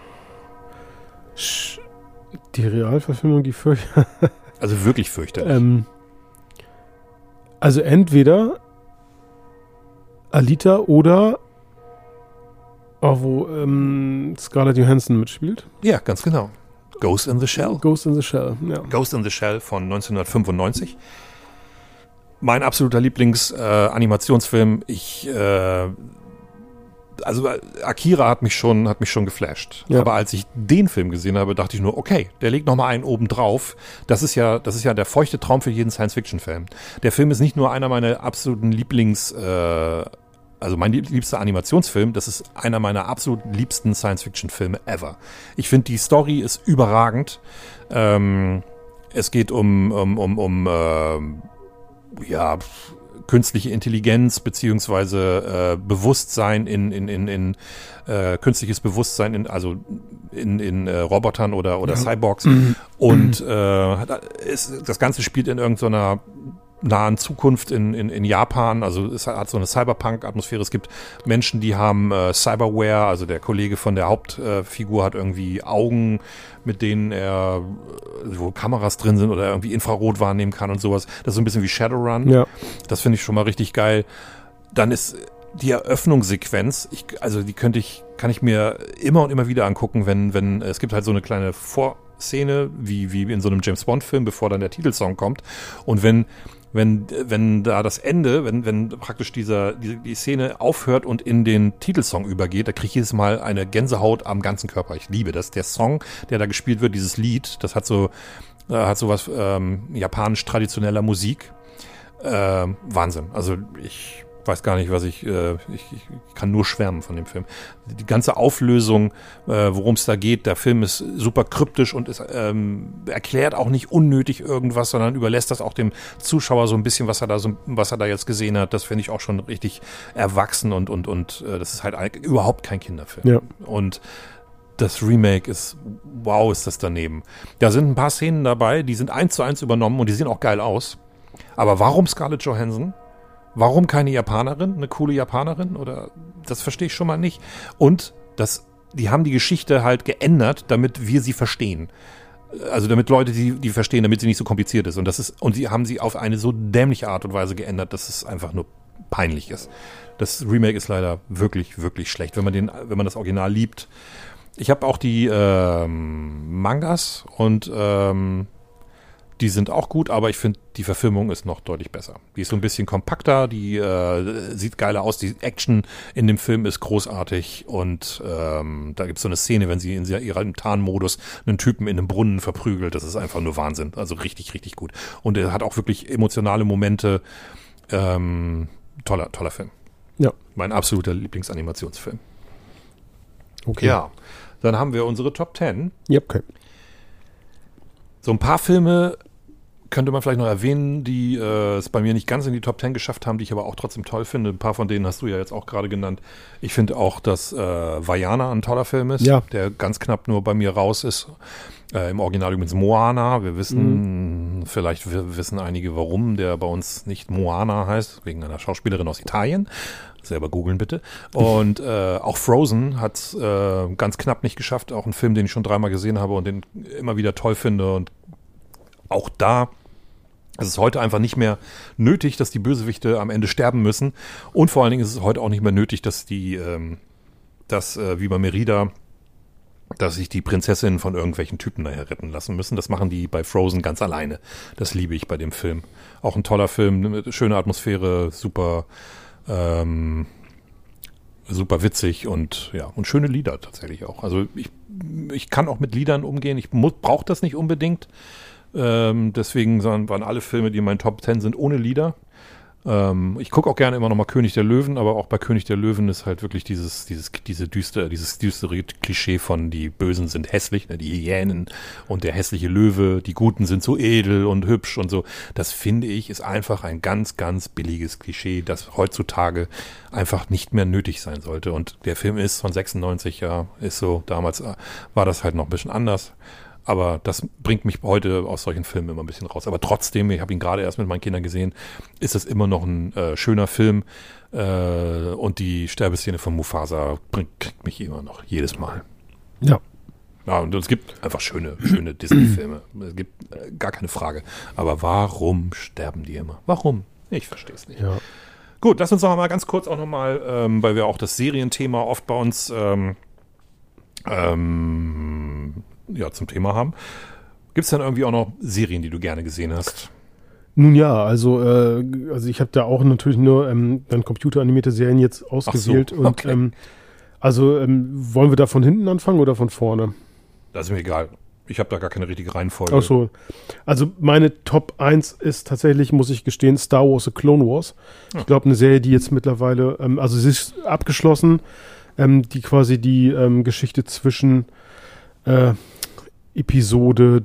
Die Realverfilmung, die für. Also wirklich fürchterlich. ähm, also entweder Alita oder oh, wo ähm, Scarlett Johansson mitspielt. Ja, ganz genau. Ghost in the Shell. Ghost in the Shell. Ja. Ghost in the Shell von neunzehnhundertfünfundneunzig. Mein absoluter Lieblings-Animationsfilm. ich, äh, also äh, Akira hat mich schon, hat mich schon geflasht. Ja. Aber als ich den Film gesehen habe, dachte ich nur, okay, der legt noch mal einen oben drauf. Das ist ja, das ist ja der feuchte Traum für jeden Science-Fiction-Film. Der Film ist nicht nur einer meiner absoluten Lieblings, äh, also mein liebster Animationsfilm, das ist einer meiner absolut liebsten Science-Fiction-Filme ever. Ich finde, die Story ist überragend. Ähm, es geht um, um, um, um ähm, ja, künstliche Intelligenz beziehungsweise äh, Bewusstsein in, in, in, in äh, künstliches Bewusstsein in, also in, in äh, Robotern oder, oder Ja. Cyborgs. Und äh, ist, das Ganze spielt in irgendeiner nahen Zukunft in, in, in Japan, also es hat so eine Cyberpunk-Atmosphäre. Es gibt Menschen, die haben äh, Cyberware, also der Kollege von der Hauptfigur äh, hat irgendwie Augen, mit denen er, äh, wo Kameras drin sind oder irgendwie Infrarot wahrnehmen kann und sowas. Das ist so ein bisschen wie Shadowrun. Ja. Das finde ich schon mal richtig geil. Dann ist die Eröffnungssequenz, ich, also die könnte ich, kann ich mir immer und immer wieder angucken, wenn, wenn, es gibt halt so eine kleine Vorszene, wie, wie in so einem James-Bond-Film, bevor dann der Titelsong kommt. Und wenn, wenn, wenn da das Ende, wenn, wenn praktisch dieser, die, die Szene aufhört und in den Titelsong übergeht, da kriege ich jedes Mal eine Gänsehaut am ganzen Körper. Ich liebe das. Der Song, der da gespielt wird, dieses Lied, das hat so, äh, hat so was, ähm, japanisch-traditioneller Musik. Äh, Wahnsinn. Also ich weiß gar nicht, was ich, äh, ich, ich kann nur schwärmen von dem Film. Die ganze Auflösung, äh, worum es da geht, der Film ist super kryptisch und ist, ähm, erklärt auch nicht unnötig irgendwas, sondern überlässt das auch dem Zuschauer so ein bisschen, was er da so, was er da jetzt gesehen hat. Das finde ich auch schon richtig erwachsen und, und, und äh, das ist halt eigentlich überhaupt kein Kinderfilm. Ja. Und das Remake ist, wow, ist das daneben. Da sind ein paar Szenen dabei, die sind eins zu eins übernommen und die sehen auch geil aus. Aber warum Scarlett Johansson? Warum keine Japanerin, eine coole Japanerin? Oder das verstehe ich schon mal nicht. Und das, die haben die Geschichte halt geändert, damit wir sie verstehen. Also damit Leute die, die verstehen, damit sie nicht so kompliziert ist. Und das ist, und sie haben sie auf eine so dämliche Art und Weise geändert, dass es einfach nur peinlich ist. Das Remake ist leider wirklich, wirklich schlecht, wenn man den, wenn man das Original liebt. Ich habe auch die ähm, Mangas und ähm, die sind auch gut, aber ich finde, die Verfilmung ist noch deutlich besser. Die ist so ein bisschen kompakter, die äh, sieht geiler aus, die Action in dem Film ist großartig und ähm, da gibt es so eine Szene, wenn sie in ihrem Tarnmodus einen Typen in einem Brunnen verprügelt, das ist einfach nur Wahnsinn. Also richtig, richtig gut. Und er hat auch wirklich emotionale Momente. Ähm, toller, toller Film. Ja. Mein absoluter Lieblingsanimationsfilm. Okay. Ja, dann haben wir unsere Top Ten. Ja, okay. So ein paar Filme könnte man vielleicht noch erwähnen, die äh, es bei mir nicht ganz in die Top Ten geschafft haben, die ich aber auch trotzdem toll finde. Ein paar von denen hast du ja jetzt auch gerade genannt. Ich finde auch, dass äh, Vaiana ein toller Film ist, ja. der ganz knapp nur bei mir raus ist. Äh, Im Original übrigens Moana. Wir wissen, mhm. vielleicht w- wissen einige, warum der bei uns nicht Moana heißt, wegen einer Schauspielerin aus Italien. Selber googeln bitte. Und äh, auch Frozen hat es äh, ganz knapp nicht geschafft. Auch ein Film, den ich schon dreimal gesehen habe und den immer wieder toll finde. Und auch da ist es heute einfach nicht mehr nötig, dass die Bösewichte am Ende sterben müssen. Und vor allen Dingen ist es heute auch nicht mehr nötig, dass die, ähm, dass äh, wie bei Merida, dass sich die Prinzessinnen von irgendwelchen Typen nachher retten lassen müssen. Das machen die bei Frozen ganz alleine. Das liebe ich bei dem Film. Auch ein toller Film, schöne Atmosphäre, super Ähm, super witzig und ja, und schöne Lieder tatsächlich auch. Also ich, ich kann auch mit Liedern umgehen. Ich brauche das nicht unbedingt. Ähm, deswegen waren alle Filme, die in meinen Top Ten sind, ohne Lieder. Ähm, ich gucke auch gerne immer noch mal König der Löwen, aber auch bei König der Löwen ist halt wirklich dieses, dieses, diese düstere, dieses düstere Klischee von die Bösen sind hässlich, ne, die Hyänen und der hässliche Löwe, die Guten sind so edel und hübsch und so. Das finde ich ist einfach ein ganz, ganz billiges Klischee, das heutzutage einfach nicht mehr nötig sein sollte. Und der Film ist von sechsundneunzig, ja, ist so, damals war das halt noch ein bisschen anders. Aber das bringt mich heute aus solchen Filmen immer ein bisschen raus. Aber trotzdem, ich habe ihn gerade erst mit meinen Kindern gesehen, ist es immer noch ein äh, schöner Film. Äh, und die Sterbeszene von Mufasa bringt, kriegt mich immer noch jedes Mal. Ja. Ja, und es gibt einfach schöne, schöne Disney-Filme. Es gibt äh, gar keine Frage. Aber warum sterben die immer? Warum? Ich verstehe es nicht. Ja. Gut, lass uns noch mal ganz kurz auch noch mal, ähm, weil wir auch das Serienthema oft bei uns ähm, ähm, ja, zum Thema haben. Gibt es dann irgendwie auch noch Serien, die du gerne gesehen hast? Nun ja, also, äh, also ich habe da auch natürlich nur ähm, dann computeranimierte Serien jetzt ausgewählt. Ach so, okay. Und ähm, also ähm, wollen wir da von hinten anfangen oder von vorne? Das ist mir egal. Ich habe da gar keine richtige Reihenfolge. Ach so. Also meine Top eins ist tatsächlich, muss ich gestehen, Star Wars The Clone Wars. Ja. Ich glaube, eine Serie, die jetzt mittlerweile, ähm, also sie ist abgeschlossen, ähm, die quasi die ähm, Geschichte zwischen äh, Episode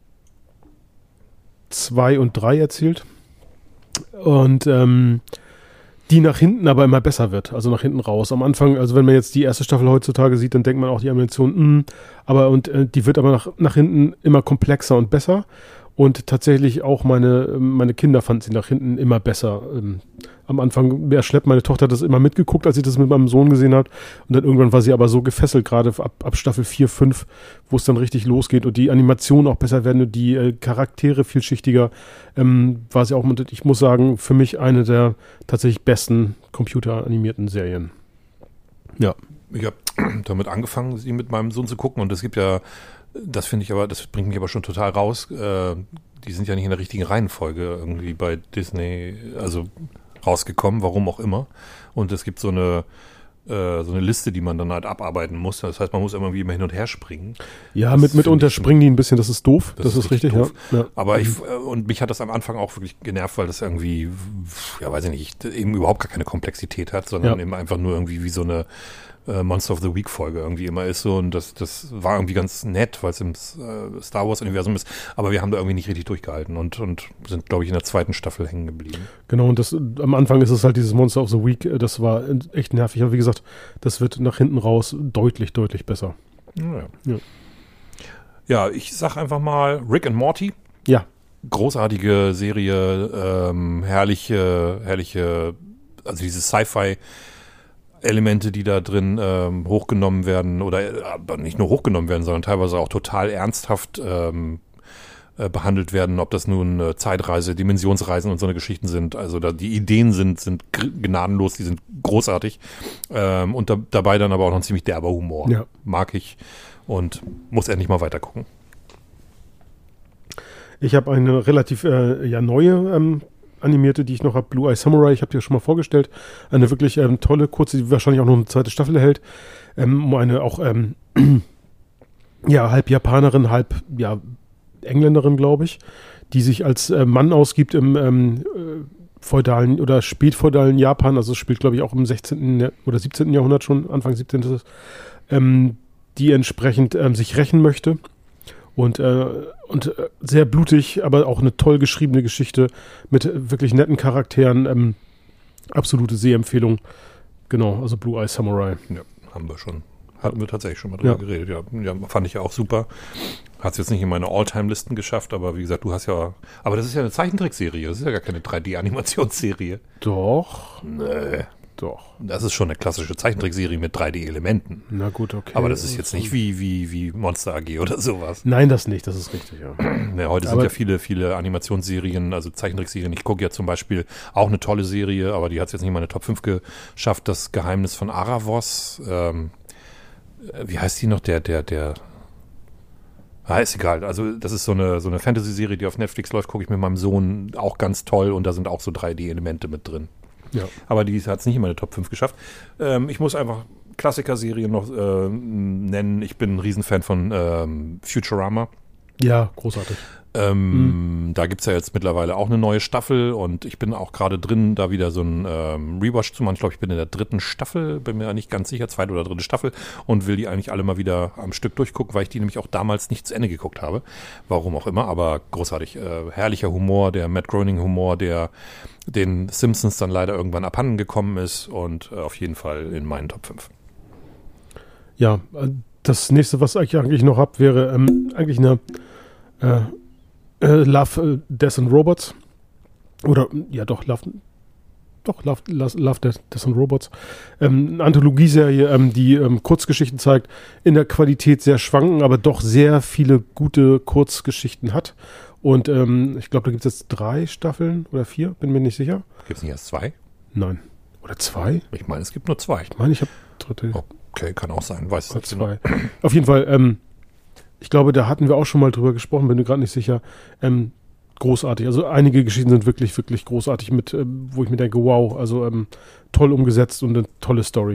zwei und drei erzählt. Und ähm, die nach hinten aber immer besser wird, also nach hinten raus. Am Anfang, also wenn man jetzt die erste Staffel heutzutage sieht, dann denkt man auch die Animation, mh, aber und äh, die wird aber nach, nach hinten immer komplexer und besser. Und tatsächlich auch meine, meine Kinder fanden sie nach hinten immer besser. Ähm, am Anfang mehr schleppt. Meine Tochter hat das immer mitgeguckt, als ich das mit meinem Sohn gesehen habe. Und dann irgendwann war sie aber so gefesselt, gerade ab, ab Staffel vier, fünf, wo es dann richtig losgeht und die Animationen auch besser werden und die äh, Charaktere vielschichtiger. Ähm, war sie auch, ich muss sagen, für mich eine der tatsächlich besten computeranimierten Serien. Ja. Ich habe damit angefangen, sie mit meinem Sohn zu gucken und es gibt ja, das finde ich aber, das bringt mich aber schon total raus, äh, die sind ja nicht in der richtigen Reihenfolge irgendwie bei Disney, also rausgekommen, warum auch immer. Und es gibt so eine äh, so eine Liste, die man dann halt abarbeiten muss. Das heißt, man muss immer wie immer hin und her springen. Ja, das mit mitunter springen die ein bisschen, das ist doof. Das, das ist, ist richtig, doof. Ja. ja. Aber ich, und mich hat das am Anfang auch wirklich genervt, weil das irgendwie, ja weiß ich nicht, eben überhaupt gar keine Komplexität hat, sondern ja. eben einfach nur irgendwie wie so eine äh, Monster of the Week Folge irgendwie immer ist so und das, das war irgendwie ganz nett, weil es im äh, Star Wars Universum ist, aber wir haben da irgendwie nicht richtig durchgehalten und, und sind, glaube ich, in der zweiten Staffel hängen geblieben. Genau, und das, am Anfang ist es halt dieses Monster of the Week, das war echt nervig, aber wie gesagt, das wird nach hinten raus deutlich, deutlich besser. Ja, ja. ja ich sag einfach mal Rick and Morty. Ja. Großartige Serie, ähm, herrliche, herrliche, also diese Sci-Fi Elemente, die da drin ähm, hochgenommen werden oder aber nicht nur hochgenommen werden, sondern teilweise auch total ernsthaft ähm, äh, behandelt werden, ob das nun äh, Zeitreise, Dimensionsreisen und so eine Geschichten sind. Also da die Ideen sind sind gnadenlos, die sind großartig ähm, und da, dabei dann aber auch noch ein ziemlich derber Humor. Ja. Mag ich und muss endlich mal weiter gucken. Ich habe eine relativ äh, ja, neue ähm, animierte, die ich noch habe, Blue Eye Samurai, ich habe die ja schon mal vorgestellt. Eine wirklich ähm, tolle, kurze, die wahrscheinlich auch noch eine zweite Staffel erhält. Ähm, um eine auch, ähm, ja, halb Japanerin, halb, ja, Engländerin, glaube ich, die sich als äh, Mann ausgibt im ähm, äh, feudalen oder spätfeudalen Japan, also es spielt, glaube ich, auch im sechzehnten oder siebzehnten Jahrhundert schon, Anfang siebzehnten Ähm, die entsprechend ähm, sich rächen möchte. Und, äh, und äh, sehr blutig, aber auch eine toll geschriebene Geschichte mit äh, wirklich netten Charakteren. Ähm, absolute Sehempfehlung. Genau, also Blue Eye Samurai. Ja, haben wir schon. Hatten wir tatsächlich schon mal drüber ja. geredet. Ja, ja, fand ich ja auch super. Hat es jetzt nicht in meine All-Time-Listen geschafft, aber wie gesagt, du hast ja. Aber das ist ja eine Zeichentrickserie. Das ist ja gar keine drei D-Animationsserie. Doch. Nee. Doch. Das ist schon eine klassische Zeichentrickserie mit drei D-Elementen. Na gut, okay. Aber das ist jetzt nicht wie, wie, wie Monster A G oder sowas. Nein, das nicht, das ist richtig, ja. ja heute aber sind ja viele, viele Animationsserien, also Zeichentrickserien. Ich gucke ja zum Beispiel auch eine tolle Serie, aber die hat es jetzt nicht in meine Top fünf geschafft. Das Geheimnis von Aravos. Ähm, wie heißt die noch? Der, der, der. Ah, ist egal. Also, das ist so eine, so eine Fantasy-Serie, die auf Netflix läuft, gucke ich mit meinem Sohn. Auch ganz toll und da sind auch so drei D-Elemente mit drin. Ja. Aber die hat es nicht in meine Top fünf geschafft. Ähm, ich muss einfach Klassiker-Serien noch äh, nennen. Ich bin ein Riesenfan von ähm, Futurama. Ja, großartig. Ähm, mhm. Da gibt es ja jetzt mittlerweile auch eine neue Staffel und ich bin auch gerade drin, da wieder so ein ähm, Rewatch zu machen. Ich glaube, ich bin in der dritten Staffel, bin mir nicht ganz sicher, zweite oder dritte Staffel und will die eigentlich alle mal wieder am Stück durchgucken, weil ich die nämlich auch damals nicht zu Ende geguckt habe. Warum auch immer, aber großartig. Äh, herrlicher Humor, der Matt Groening-Humor, der den Simpsons dann leider irgendwann abhanden gekommen ist und äh, auf jeden Fall in meinen Top fünf. Ja, das nächste, was ich eigentlich noch habe, wäre ähm, eigentlich eine äh, äh, Love, Death and Robots. Oder, ja doch, Love, doch, Love, Love Death, Death and Robots. Ähm, eine Anthologieserie, ähm, die ähm, Kurzgeschichten zeigt, in der Qualität sehr schwanken, aber doch sehr viele gute Kurzgeschichten hat. Und ähm, ich glaube, da gibt es jetzt drei Staffeln oder vier, bin mir nicht sicher. Gibt es nicht erst zwei? Nein. Oder zwei? Ich meine, es gibt nur zwei. Ich meine, ich habe dritte. Okay, kann auch sein, weiß es zwei. Auf jeden Fall, ähm, ich glaube, da hatten wir auch schon mal drüber gesprochen, bin mir gerade nicht sicher. Ähm, großartig. Also einige Geschichten sind wirklich, wirklich großartig, mit, ähm, wo ich mir denke, wow, also ähm, toll umgesetzt und eine tolle Story.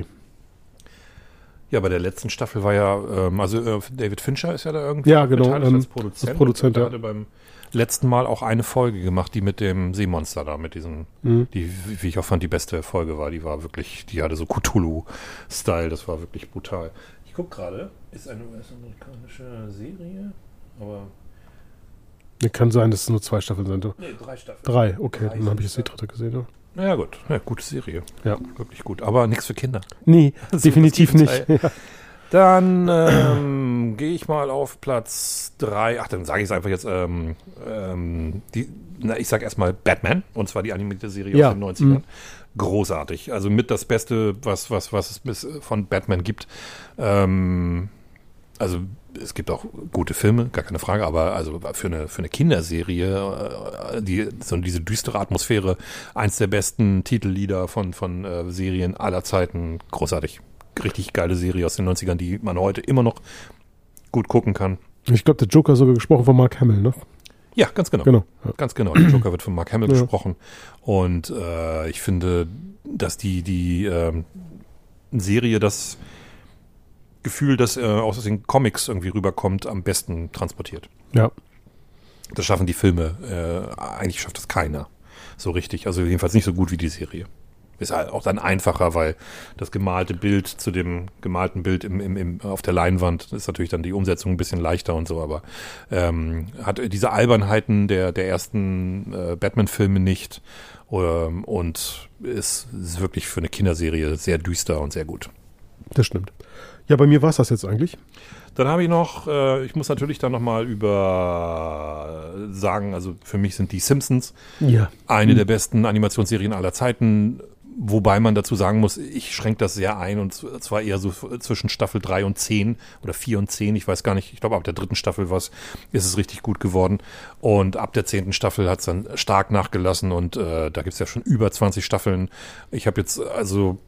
Ja, bei der letzten Staffel war ja, ähm, also äh, David Fincher ist ja da irgendwie ja, genau, beteiligt ähm, als Produzent. Als Produzent, der ja. hatte beim letzten Mal auch eine Folge gemacht, die mit dem Seemonster da, mit diesem, mhm. die, wie ich auch fand, die beste Folge war. Die war wirklich, die hatte so Cthulhu-Style, das war wirklich brutal. Ich gucke gerade, ist eine U S-amerikanische Serie, aber... Kann sein, dass es nur zwei Staffeln sind. Nee, drei Staffeln. Drei, okay, drei dann habe ich jetzt die dritte gesehen. Ja. Ja gut, ja, gute Serie. Ja. Wirklich gut, aber nichts für Kinder. Nee, definitiv nicht. Ja. Dann ähm, gehe ich mal auf Platz drei. Ach, dann sage ich es einfach jetzt. Ähm, ähm, die, na, ich sag erstmal Batman, und zwar die animierte Serie ja. aus den neunzigern. Mhm. Großartig. Also mit das Beste, was, was, was es von Batman gibt. Ähm, also es gibt auch gute Filme, gar keine Frage, aber also für eine, für eine Kinderserie, die, so diese düstere Atmosphäre, eins der besten Titellieder von, von äh, Serien aller Zeiten, großartig. Richtig geile Serie aus den neunzigern, die man heute immer noch gut gucken kann. Ich glaube, der Joker sogar gesprochen von Mark Hamill, ne? Ja, ganz genau. genau. Ja. Ganz genau. Der Joker wird von Mark Hamill ja. gesprochen. Und äh, ich finde, dass die, die äh, Serie das Gefühl, das äh, aus den Comics irgendwie rüberkommt, am besten transportiert. Ja. Das schaffen die Filme. Äh, eigentlich schafft das keiner so richtig. Also jedenfalls nicht so gut wie die Serie. Ist halt auch dann einfacher, weil das gemalte Bild zu dem gemalten Bild im, im, im, auf der Leinwand ist natürlich dann die Umsetzung ein bisschen leichter und so, aber ähm, hat diese Albernheiten der, der ersten äh, Batman-Filme nicht ähm, und ist, ist wirklich für eine Kinderserie sehr düster und sehr gut. Das stimmt. Ja, bei mir war es das jetzt eigentlich. Dann habe ich noch, äh, ich muss natürlich dann nochmal über äh, sagen, also für mich sind die Simpsons ja. eine mhm. der besten Animationsserien aller Zeiten. Wobei man dazu sagen muss, ich schränke das sehr ein und zwar eher so zwischen Staffel drei und zehn oder vier und zehn, ich weiß gar nicht, ich glaube ab der dritten Staffel war's, ist es richtig gut geworden und ab der zehnten Staffel hat es dann stark nachgelassen und äh, da gibt's ja schon über zwanzig Staffeln. Ich habe jetzt also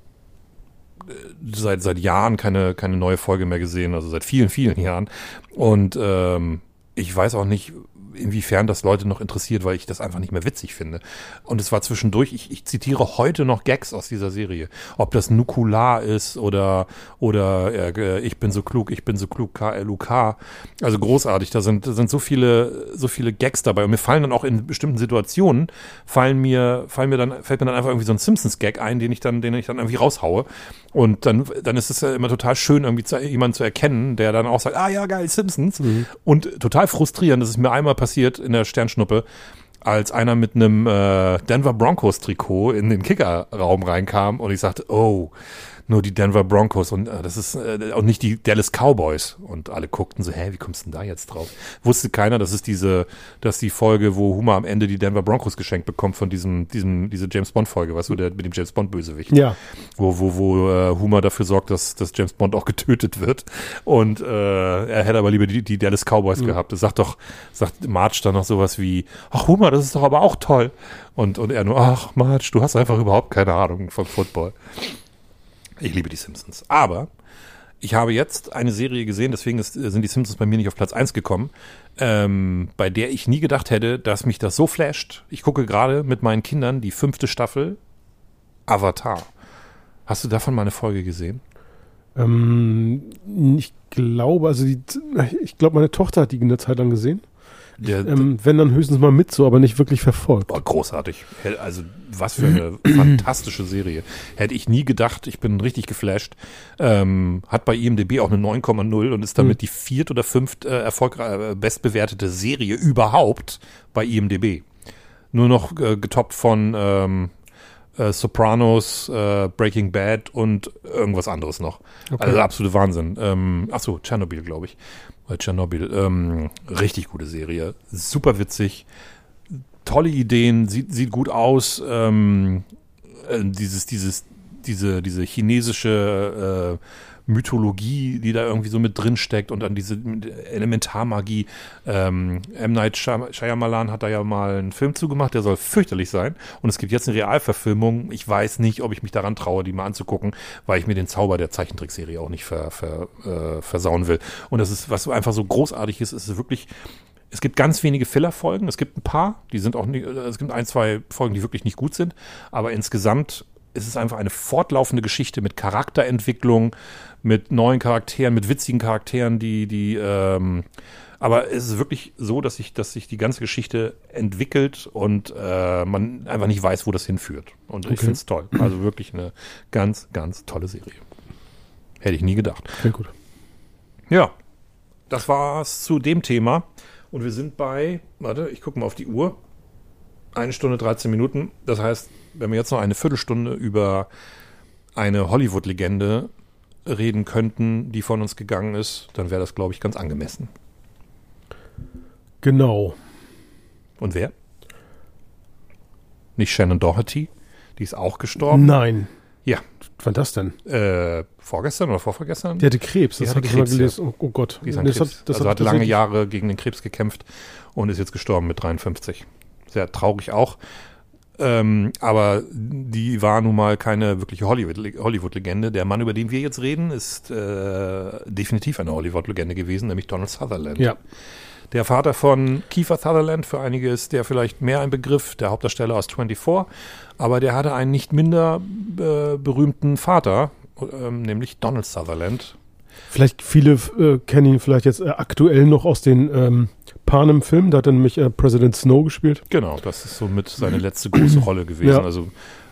seit seit Jahren keine keine neue Folge mehr gesehen, also seit vielen, vielen Jahren und ähm, ich weiß auch nicht, inwiefern das Leute noch interessiert, weil ich das einfach nicht mehr witzig finde. Und es war zwischendurch, ich, ich zitiere heute noch Gags aus dieser Serie. Ob das Nukular ist oder oder äh, ich bin so klug, ich bin so klug, K L U K. Also großartig, da sind, da sind so viele so viele Gags dabei. Und mir fallen dann auch in bestimmten Situationen, fallen mir, fallen mir dann, fällt mir dann einfach irgendwie so ein Simpsons-Gag ein, den ich dann, den ich dann irgendwie raushaue. Und dann, dann ist es ja immer total schön, irgendwie zu, jemanden zu erkennen, der dann auch sagt, ah ja, geil, Simpsons. Mhm. Und total frustrierend, das ist mir einmal passiert in der Sternschnuppe, als einer mit einem äh, Denver Broncos Trikot in den Kickerraum reinkam und ich sagte, oh, nur die Denver Broncos und äh, das ist äh, und nicht die Dallas Cowboys und alle guckten so, hä, wie kommst du denn da jetzt drauf? Wusste keiner, das ist diese, das ist die Folge, wo Homer am Ende die Denver Broncos geschenkt bekommt von diesem, diesem, diese James Bond Folge, weißt du, der mit dem James Bond Bösewicht. Ja. Wo, wo, wo äh, Homer dafür sorgt, dass, dass James Bond auch getötet wird und äh, er hätte aber lieber die, die Dallas Cowboys mhm. gehabt. Das sagt doch, sagt Marge dann noch sowas wie, ach Homer, das ist doch aber auch toll. Und, und er nur, ach Marge, du hast einfach überhaupt keine Ahnung von Football. Ich liebe die Simpsons. Aber ich habe jetzt eine Serie gesehen, deswegen ist, sind die Simpsons bei mir nicht auf Platz eins gekommen, ähm, bei der ich nie gedacht hätte, dass mich das so flasht. Ich gucke gerade mit meinen Kindern die fünfte Staffel Avatar. Hast du davon mal eine Folge gesehen? Ähm, ich glaube, also die, ich glaube, meine Tochter hat die eine Zeit lang gesehen. Der, ich, ähm, wenn dann höchstens mal mit so, aber nicht wirklich verfolgt. Oh, großartig. Also was für eine fantastische Serie. Hätte ich nie gedacht, ich bin richtig geflasht. Ähm, hat bei I M D B auch eine neun Komma null und ist damit mhm. die viert oder fünft äh, erfolgreich äh, bestbewertete Serie überhaupt bei I M D B. Nur noch äh, getoppt von ähm, äh, Sopranos, äh, Breaking Bad und irgendwas anderes noch. Okay. Also absolute Wahnsinn. Ähm, ach so, Tschernobyl, glaube ich. Tschernobyl, ähm, richtig gute Serie, super witzig, tolle Ideen, sieht, sieht gut aus, ähm, äh, dieses, dieses, diese, diese chinesische äh, Mythologie, die da irgendwie so mit drin steckt und dann diese Elementarmagie. Ähm, M. Night Shyamalan hat da ja mal einen Film zugemacht, der soll fürchterlich sein und es gibt jetzt eine Realverfilmung. Ich weiß nicht, ob ich mich daran traue, die mal anzugucken, weil ich mir den Zauber der Zeichentrickserie auch nicht ver, ver, äh, versauen will. Und das ist, was einfach so großartig ist, ist wirklich, es gibt ganz wenige Filler-Folgen, es gibt ein paar, die sind auch nicht, es gibt ein, zwei Folgen, die wirklich nicht gut sind, aber insgesamt ist es einfach eine fortlaufende Geschichte mit Charakterentwicklung, mit neuen Charakteren, mit witzigen Charakteren, die, die, ähm, aber es ist wirklich so, dass sich, dass sich die ganze Geschichte entwickelt und äh, man einfach nicht weiß, wo das hinführt. Und okay. Ich finde es toll. Also wirklich eine ganz, ganz tolle Serie. Hätte ich nie gedacht. Sehr gut. Ja, das war's zu dem Thema. Und wir sind bei, warte, ich gucke mal auf die Uhr. Eine Stunde, dreizehn Minuten. Das heißt, wenn wir jetzt noch eine Viertelstunde über eine Hollywood-Legende reden könnten, die von uns gegangen ist, dann wäre das, glaube ich, ganz angemessen. Genau. Und wer? nicht Shannon Doherty. Die ist auch gestorben. Nein. Ja. Wann das denn? Äh, vorgestern oder vorvorgestern? Die hatte Krebs, die das hatte hatte Krebs, ich mal gelesen. Ja. Oh, oh Gott. Die ist an das Krebs. Hat, das also hat hat lange Jahre gegen den Krebs gekämpft und ist jetzt gestorben mit dreiundfünfzig. Sehr traurig auch. Ähm, aber die war nun mal keine wirkliche Hollywood- Hollywood-Legende. Der Mann, über den wir jetzt reden, ist äh, definitiv eine Hollywood-Legende gewesen, nämlich Donald Sutherland. Ja. Der Vater von Kiefer Sutherland, für einige ist der vielleicht mehr ein Begriff, der Hauptdarsteller aus vierundzwanzig, aber der hatte einen nicht minder äh, berühmten Vater, ähm, nämlich Donald Sutherland. Vielleicht viele äh, kennen ihn vielleicht jetzt äh, aktuell noch aus den ähm, Panem-Filmen, da hat er nämlich äh, President Snow gespielt. Genau, das ist somit seine letzte große Rolle gewesen. Ja. Also,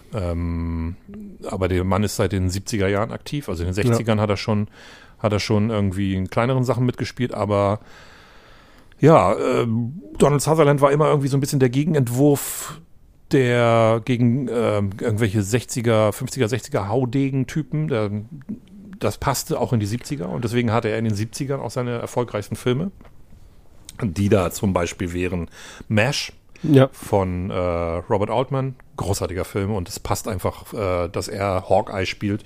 ähm, aber der Mann ist seit den siebziger Jahren aktiv, also in den sechzigern ja. hat er schon, hat er schon irgendwie in kleineren Sachen mitgespielt, aber ja, äh, Donald Sutherland war immer irgendwie so ein bisschen der Gegenentwurf der gegen äh, irgendwelche sechziger, fünfziger, sechziger Haudegen-Typen. Der, das passte auch in die siebziger und deswegen hatte er in den siebzigern auch seine erfolgreichsten Filme. Die da zum Beispiel wären MASH ja. von äh, Robert Altman, großartiger Film und es passt einfach, äh, dass er Hawkeye spielt,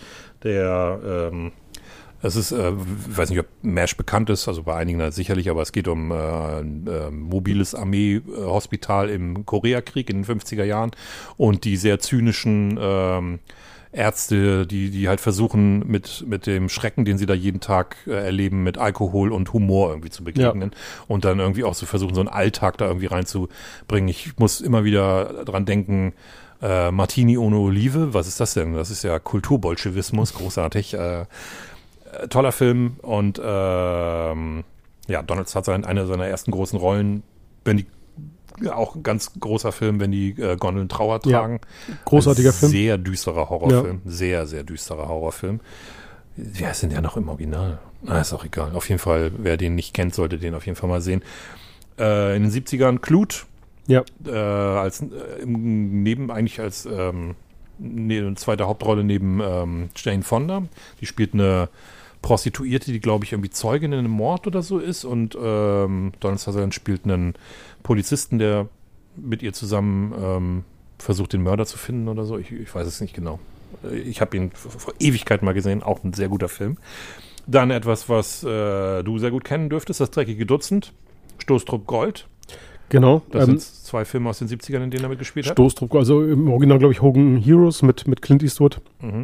der ähm, es ist, äh, ich weiß nicht, ob MASH bekannt ist, also bei einigen sicherlich, aber es geht um äh, ein äh, mobiles Armeehospital im Koreakrieg in den fünfziger Jahren und die sehr zynischen ähm, Ärzte, die die halt versuchen, mit mit dem Schrecken, den sie da jeden Tag äh, erleben, mit Alkohol und Humor irgendwie zu begegnen ja. und dann irgendwie auch so versuchen, so einen Alltag da irgendwie reinzubringen. Ich muss immer wieder dran denken, äh, Martini ohne Olive, was ist das denn? Das ist ja Kulturbolschewismus, großartig. Äh, Toller Film und ähm, ja, Donald Sutherland, eine seiner ersten großen Rollen, wenn die ja, auch ein ganz großer Film, wenn die äh, Gondeln Trauer tragen. Ja, großartiger Film. Sehr düsterer Horrorfilm, ja. sehr, sehr düsterer Horrorfilm. Ja, sind ja noch im Original. Na, ist auch egal. Auf jeden Fall, wer den nicht kennt, sollte den auf jeden Fall mal sehen. Äh, in den siebzigern Clute, ja. äh, als äh, im, neben eigentlich als ähm, ne, eine zweite Hauptrolle neben ähm, Jane Fonda. Die spielt eine Prostituierte, die, glaube ich, irgendwie Zeugin in einem Mord oder so ist und ähm, Donald Sutherland spielt einen Polizisten, der mit ihr zusammen ähm, versucht, den Mörder zu finden oder so. Ich, ich weiß es nicht genau. Ich habe ihn vor Ewigkeit mal gesehen, auch ein sehr guter Film. Dann etwas, was äh, du sehr gut kennen dürftest, das dreckige Dutzend, Stoßtrupp Gold. Genau. Das ähm, sind zwei Filme aus den siebzigern, in denen er mitgespielt hat. Stoßtrupp, also im Original, glaube ich, Hogan Heroes mit, mit Clint Eastwood. Mhm.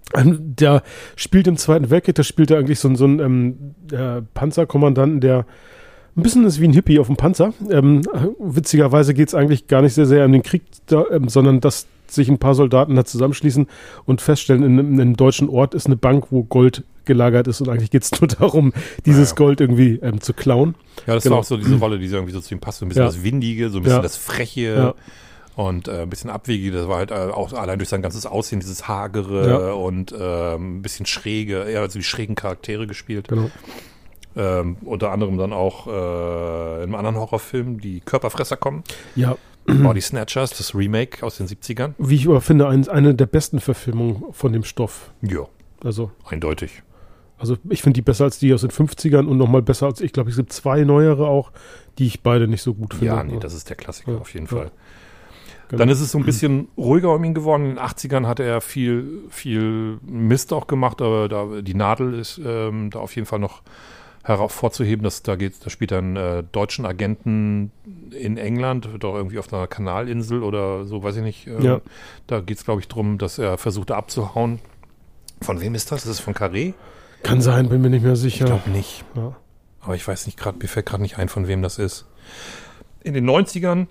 Der spielt im Zweiten Weltkrieg, da spielt er eigentlich so, so einen ähm, äh, Panzerkommandanten, der ein bisschen ist wie ein Hippie auf dem Panzer. Ähm, witzigerweise geht es eigentlich gar nicht sehr sehr um den Krieg, da, ähm, sondern dass sich ein paar Soldaten da zusammenschließen und feststellen, in, in einem deutschen Ort ist eine Bank, wo Gold gelagert ist und eigentlich geht es nur darum, dieses ja, ja. Gold irgendwie ähm, zu klauen. Ja, das genau. war auch so diese Rolle, die so irgendwie so zu ihm passt, so ein bisschen ja. das Windige, so ein bisschen ja. das Freche. Ja. Und äh, ein bisschen abwegig, das war halt äh, auch allein durch sein ganzes Aussehen, dieses Hagere ja. und äh, ein bisschen schräge, eher also die schrägen Charaktere gespielt. Genau. Ähm, unter anderem dann auch äh, in einem anderen Horrorfilm, die Körperfresser kommen. Ja. Body Snatchers, das Remake aus den siebzigern. Wie ich aber finde, ein, eine der besten Verfilmungen von dem Stoff. Ja, also eindeutig. Also ich finde die besser als die aus den fünfzigern und nochmal besser als, ich glaube, es gibt zwei neuere auch, die ich beide nicht so gut finde. Ja, nee, das ist der Klassiker ja. auf jeden ja. Fall. Genau. Dann ist es so ein bisschen ruhiger um ihn geworden. In den achtzigern hatte er viel, viel Mist auch gemacht, aber da, die Nadel ist ähm, da auf jeden Fall noch hervorzuheben, dass da geht, da spielt er einen äh, deutschen Agenten in England, doch irgendwie auf einer Kanalinsel oder so, weiß ich nicht. Ähm, ja. Da geht es, glaube ich, darum, dass er versucht, da abzuhauen. Von wem ist das? Ist es von Carré? Kann sein, bin mir nicht mehr sicher. Ich glaube nicht. Ja. Aber ich weiß nicht gerade, mir fällt gerade nicht ein, von wem das ist. In den neunzigern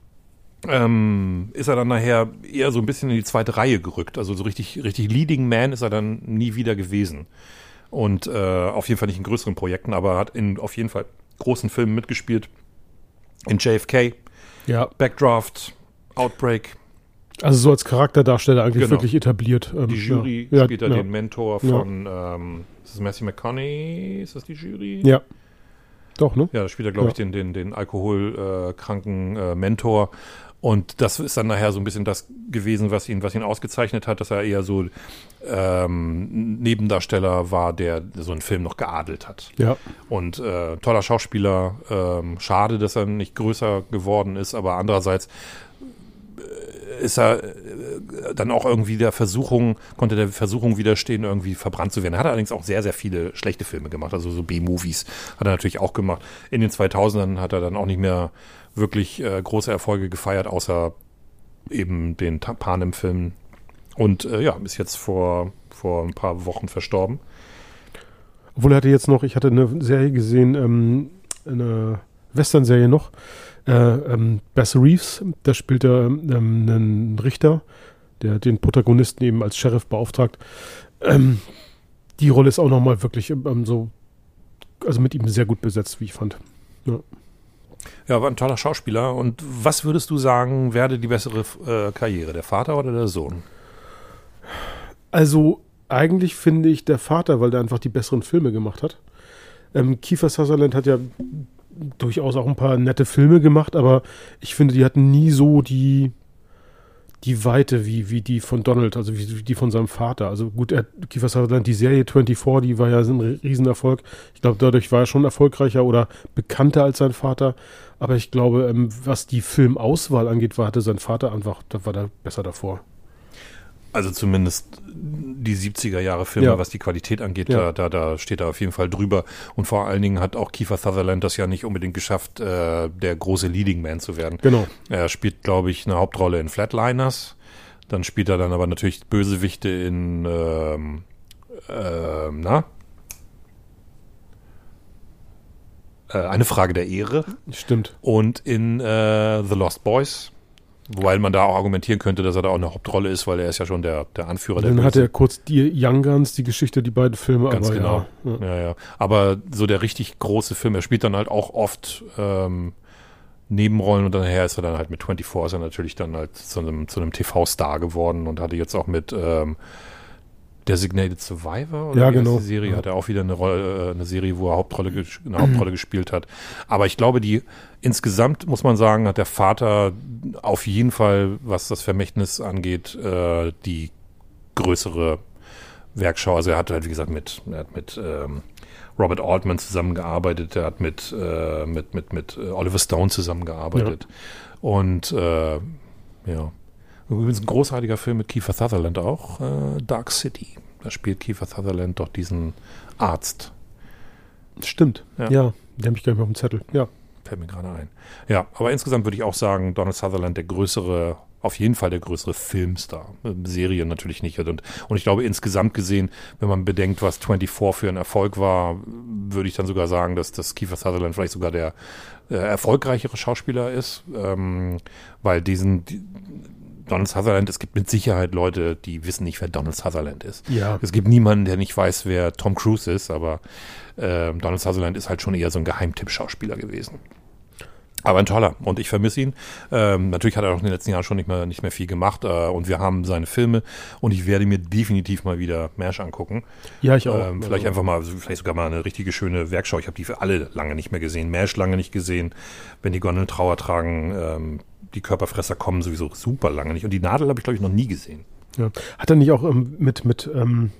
ähm, ist er dann nachher eher so ein bisschen in die zweite Reihe gerückt. Also so richtig, richtig Leading Man ist er dann nie wieder gewesen. Und äh, auf jeden Fall nicht in größeren Projekten, aber hat in auf jeden Fall großen Filmen mitgespielt. In J F K, ja. Backdraft, Outbreak. Also so als Charakterdarsteller eigentlich Genau. wirklich etabliert. Die Jury ja. spielt da ja. den Mentor von, ja. ähm, ist das Matthew McConaughey? Ist das die Jury? Ja. Doch, ne? Ja, da spielt er, glaube ja. ich, den, den, den alkoholkranken äh, Mentor. Und das ist dann nachher so ein bisschen das gewesen, was ihn, was ihn ausgezeichnet hat, dass er eher so ähm, Nebendarsteller war, der so einen Film noch geadelt hat. Ja. Und äh, toller Schauspieler. Ähm, schade, dass er nicht größer geworden ist, aber andererseits ist er äh, dann auch irgendwie der Versuchung, konnte der Versuchung widerstehen, irgendwie verbrannt zu werden. Er hat allerdings auch sehr, sehr viele schlechte Filme gemacht, also so B-Movies hat er natürlich auch gemacht. In den zweitausendern hat er dann auch nicht mehr wirklich äh, große Erfolge gefeiert, außer eben den Panem-Film. Und äh, ja, ist jetzt vor, vor ein paar Wochen verstorben. Obwohl er hatte jetzt noch, ich hatte eine Serie gesehen, ähm, eine Western-Serie noch, äh, ähm, Bass Reeves, da spielt er ähm, einen Richter, der den Protagonisten eben als Sheriff beauftragt. Ähm, die Rolle ist auch nochmal wirklich ähm, so, also mit ihm sehr gut besetzt, wie ich fand. Ja. Ja, war ein toller Schauspieler. Und was würdest du sagen, werde die bessere äh, Karriere, der Vater oder der Sohn? Also eigentlich finde ich der Vater, weil der einfach die besseren Filme gemacht hat. Ähm, Kiefer Sutherland hat ja durchaus auch ein paar nette Filme gemacht, aber ich finde, die hatten nie so die, die Weite wie, wie die von Donald, also wie, wie die von seinem Vater. Also gut, er, Kiefer Sutherland, die Serie vierundzwanzig, die war ja ein Riesenerfolg. Ich glaube, dadurch war er schon erfolgreicher oder bekannter als sein Vater. Aber ich glaube, ähm, was die Filmauswahl angeht, war, hatte sein Vater einfach, da war er besser davor. Also zumindest die siebziger Jahre Filme, ja. Was die Qualität angeht, ja. da, da, da steht er auf jeden Fall drüber. Und vor allen Dingen hat auch Kiefer Sutherland das ja nicht unbedingt geschafft, äh, der große Leading Man zu werden. Genau. Er spielt, glaube ich, eine Hauptrolle in Flatliners. Dann spielt er dann aber natürlich Bösewichte in, ähm, äh, na? Äh, eine Frage der Ehre. Stimmt. Und in äh, The Lost Boys. Wobei man da auch argumentieren könnte, dass er da auch eine Hauptrolle ist, weil er ist ja schon der, der Anführer der Dann Bösen. hat er kurz die Young Guns, die Geschichte, die beiden Filme. Ganz aber genau. Ja, ja. Ja, ja. Aber so der richtig große Film, er spielt dann halt auch oft ähm, Nebenrollen und daher ist er dann halt mit vierundzwanzig ist er natürlich dann halt zu einem, zu einem T V-Star geworden und hatte jetzt auch mit ähm, Designated Survivor oder ja, wie heißt genau. die Serie, ja. hat er auch wieder eine, Rolle, eine Serie, wo er Hauptrolle, eine Hauptrolle gespielt hat. Aber ich glaube, die insgesamt, muss man sagen, hat der Vater auf jeden Fall, was das Vermächtnis angeht, äh, die größere Werkschau. Also er hat halt, wie gesagt, mit, er hat mit ähm, Robert Altman zusammengearbeitet, er hat mit, äh, mit, mit, mit Oliver Stone zusammengearbeitet. Ja. Und äh, ja. Übrigens ein großartiger Film mit Kiefer Sutherland auch, äh, Dark City. Da spielt Kiefer Sutherland doch diesen Arzt. Stimmt, ja. ja den habe ich gar nicht mehr auf dem Zettel, ja. Fällt mir gerade ein. Ja, aber insgesamt würde ich auch sagen, Donald Sutherland der größere, auf jeden Fall der größere Filmstar. Serie natürlich nicht. Und, und ich glaube insgesamt gesehen, wenn man bedenkt, was vierundzwanzig für ein Erfolg war, würde ich dann sogar sagen, dass das Kiefer Sutherland vielleicht sogar der äh, erfolgreichere Schauspieler ist, ähm, weil diesen... Die, Donald Sutherland, es gibt mit Sicherheit Leute, die wissen nicht, wer Donald Sutherland ist. Ja. Es gibt niemanden, der nicht weiß, wer Tom Cruise ist, aber äh, Donald Sutherland ist halt schon eher so ein Geheimtipp-Schauspieler gewesen. Aber ein toller und ich vermisse ihn. Ähm, natürlich hat er auch in den letzten Jahren schon nicht mehr, nicht mehr viel gemacht äh, und wir haben seine Filme und ich werde mir definitiv mal wieder MASH angucken. Ja, ich auch. Ähm, vielleicht also. einfach mal, vielleicht sogar mal eine richtige schöne Werkschau. Ich habe die für alle lange nicht mehr gesehen. MASH lange nicht gesehen. Wenn die Gondeln Trauer tragen, ähm, die Körperfresser kommen sowieso super lange nicht. Und die Nadel habe ich, glaube ich, noch nie gesehen. Ja. Hat er nicht auch ähm, mit, mit ähm,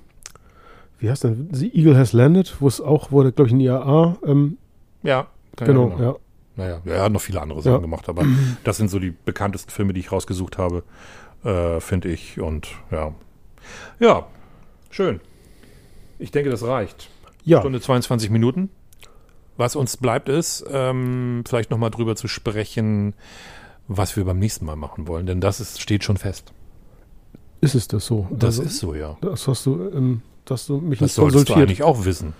wie heißt denn, The Eagle Has Landed, wo es auch wurde, glaube ich, in I A A. Ähm, ja, genau, ja. ja. Naja, er hat noch viele andere Sachen ja. gemacht, aber das sind so die bekanntesten Filme, die ich rausgesucht habe, äh, finde ich. Und ja. Ja, schön. Ich denke, das reicht. Ja. Stunde zweiundzwanzig Minuten. Was uns bleibt ist, ähm, vielleicht nochmal drüber zu sprechen, was wir beim nächsten Mal machen wollen, denn das ist, steht schon fest. Ist es das so? Das also, ist so, ja. Das hast du, ähm, dass du mich das nicht konsultiert. Das solltest du eigentlich auch wissen.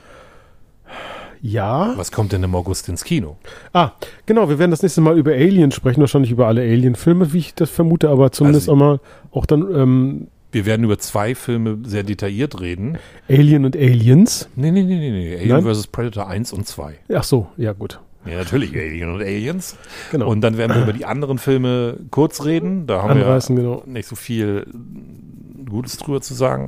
Ja. Was kommt denn im August ins Kino? Ah, genau, wir werden das nächste Mal über Alien sprechen, wahrscheinlich über alle Alien-Filme, wie ich das vermute, aber zumindest also, einmal auch dann ähm, wir werden über zwei Filme sehr detailliert reden. Alien und Aliens. Nee, nee, nee, nee, nee. Alien versus. Predator eins und zwei. Ach so, ja gut. Ja, natürlich Alien und Aliens. Genau. Und dann werden wir über die anderen Filme kurz reden. Da haben Anreißen, wir genau. nicht so viel Gutes drüber zu sagen.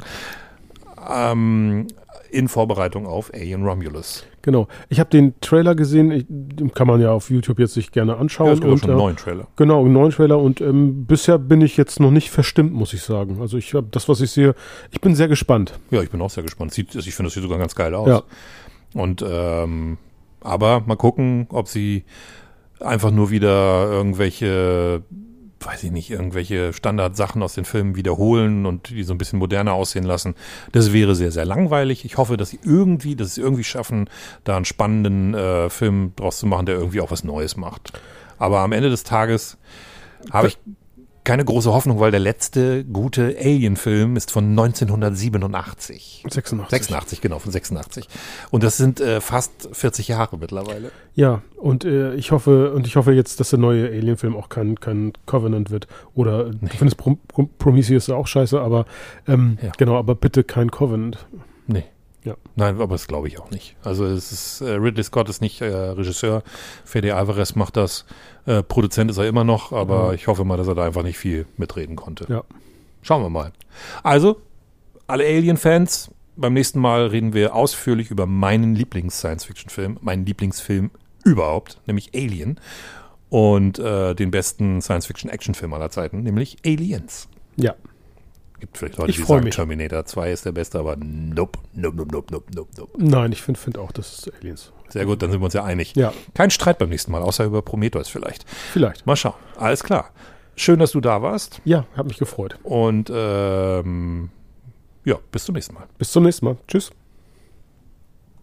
Ähm, in Vorbereitung auf Alien Romulus. Genau. Ich habe den Trailer gesehen, ich, den kann man ja auf YouTube jetzt sich gerne anschauen. Ja, es gibt und, auch schon einen äh, neuen Trailer. Genau, einen neuen Trailer und ähm, bisher bin ich jetzt noch nicht verstimmt, muss ich sagen. Also ich habe das, was ich sehe, ich bin sehr gespannt. Ja, ich bin auch sehr gespannt. Sieht, ich finde, das sieht sogar ganz geil aus. Ja. Und ähm, aber mal gucken, ob sie einfach nur wieder irgendwelche weiß ich nicht, irgendwelche Standardsachen aus den Filmen wiederholen und die so ein bisschen moderner aussehen lassen. Das wäre sehr, sehr langweilig. Ich hoffe, dass sie irgendwie, dass sie irgendwie schaffen, da einen spannenden äh, Film draus zu machen, der irgendwie auch was Neues macht. Aber am Ende des Tages habe ich keine große Hoffnung, weil der letzte gute Alien-Film ist von neunzehnhundertsiebenundachtzig. sechsundachtzig. sechsundachtzig, genau, von sechsundachtzig. Und das sind äh, fast vierzig Jahre mittlerweile. Ja, und äh, ich hoffe, und ich hoffe jetzt, dass der neue Alien-Film auch kein, kein Covenant wird. Oder nee. Ich finde Prom- Prom- Prometheus auch scheiße, aber ähm, ja. genau, aber bitte kein Covenant. Nee. Ja. Nein, aber das glaube ich auch nicht. Also es ist, äh, Ridley Scott ist nicht äh, Regisseur, Fede Alvarez macht das, äh, Produzent ist er immer noch, aber ja. ich hoffe mal, dass er da einfach nicht viel mitreden konnte. Ja. Schauen wir mal. Also, alle Alien-Fans, beim nächsten Mal reden wir ausführlich über meinen Lieblings-Science-Fiction-Film, meinen Lieblingsfilm überhaupt, nämlich Alien und äh, den besten Science-Fiction-Action-Film aller Zeiten, nämlich Aliens. Ja. Gibt vielleicht Leute, ich die sagen, mich. Terminator zwei ist der beste, aber nope, nope, nope, nope, nope, nope, nope. Nein, ich finde find auch, das ist Aliens. Sehr gut, dann sind wir uns ja einig. Ja. Kein Streit beim nächsten Mal, außer über Prometheus vielleicht. Vielleicht. Mal schauen. Alles klar. Schön, dass du da warst. Ja, hat mich gefreut. Und ähm, ja, bis zum nächsten Mal. Bis zum nächsten Mal. Tschüss.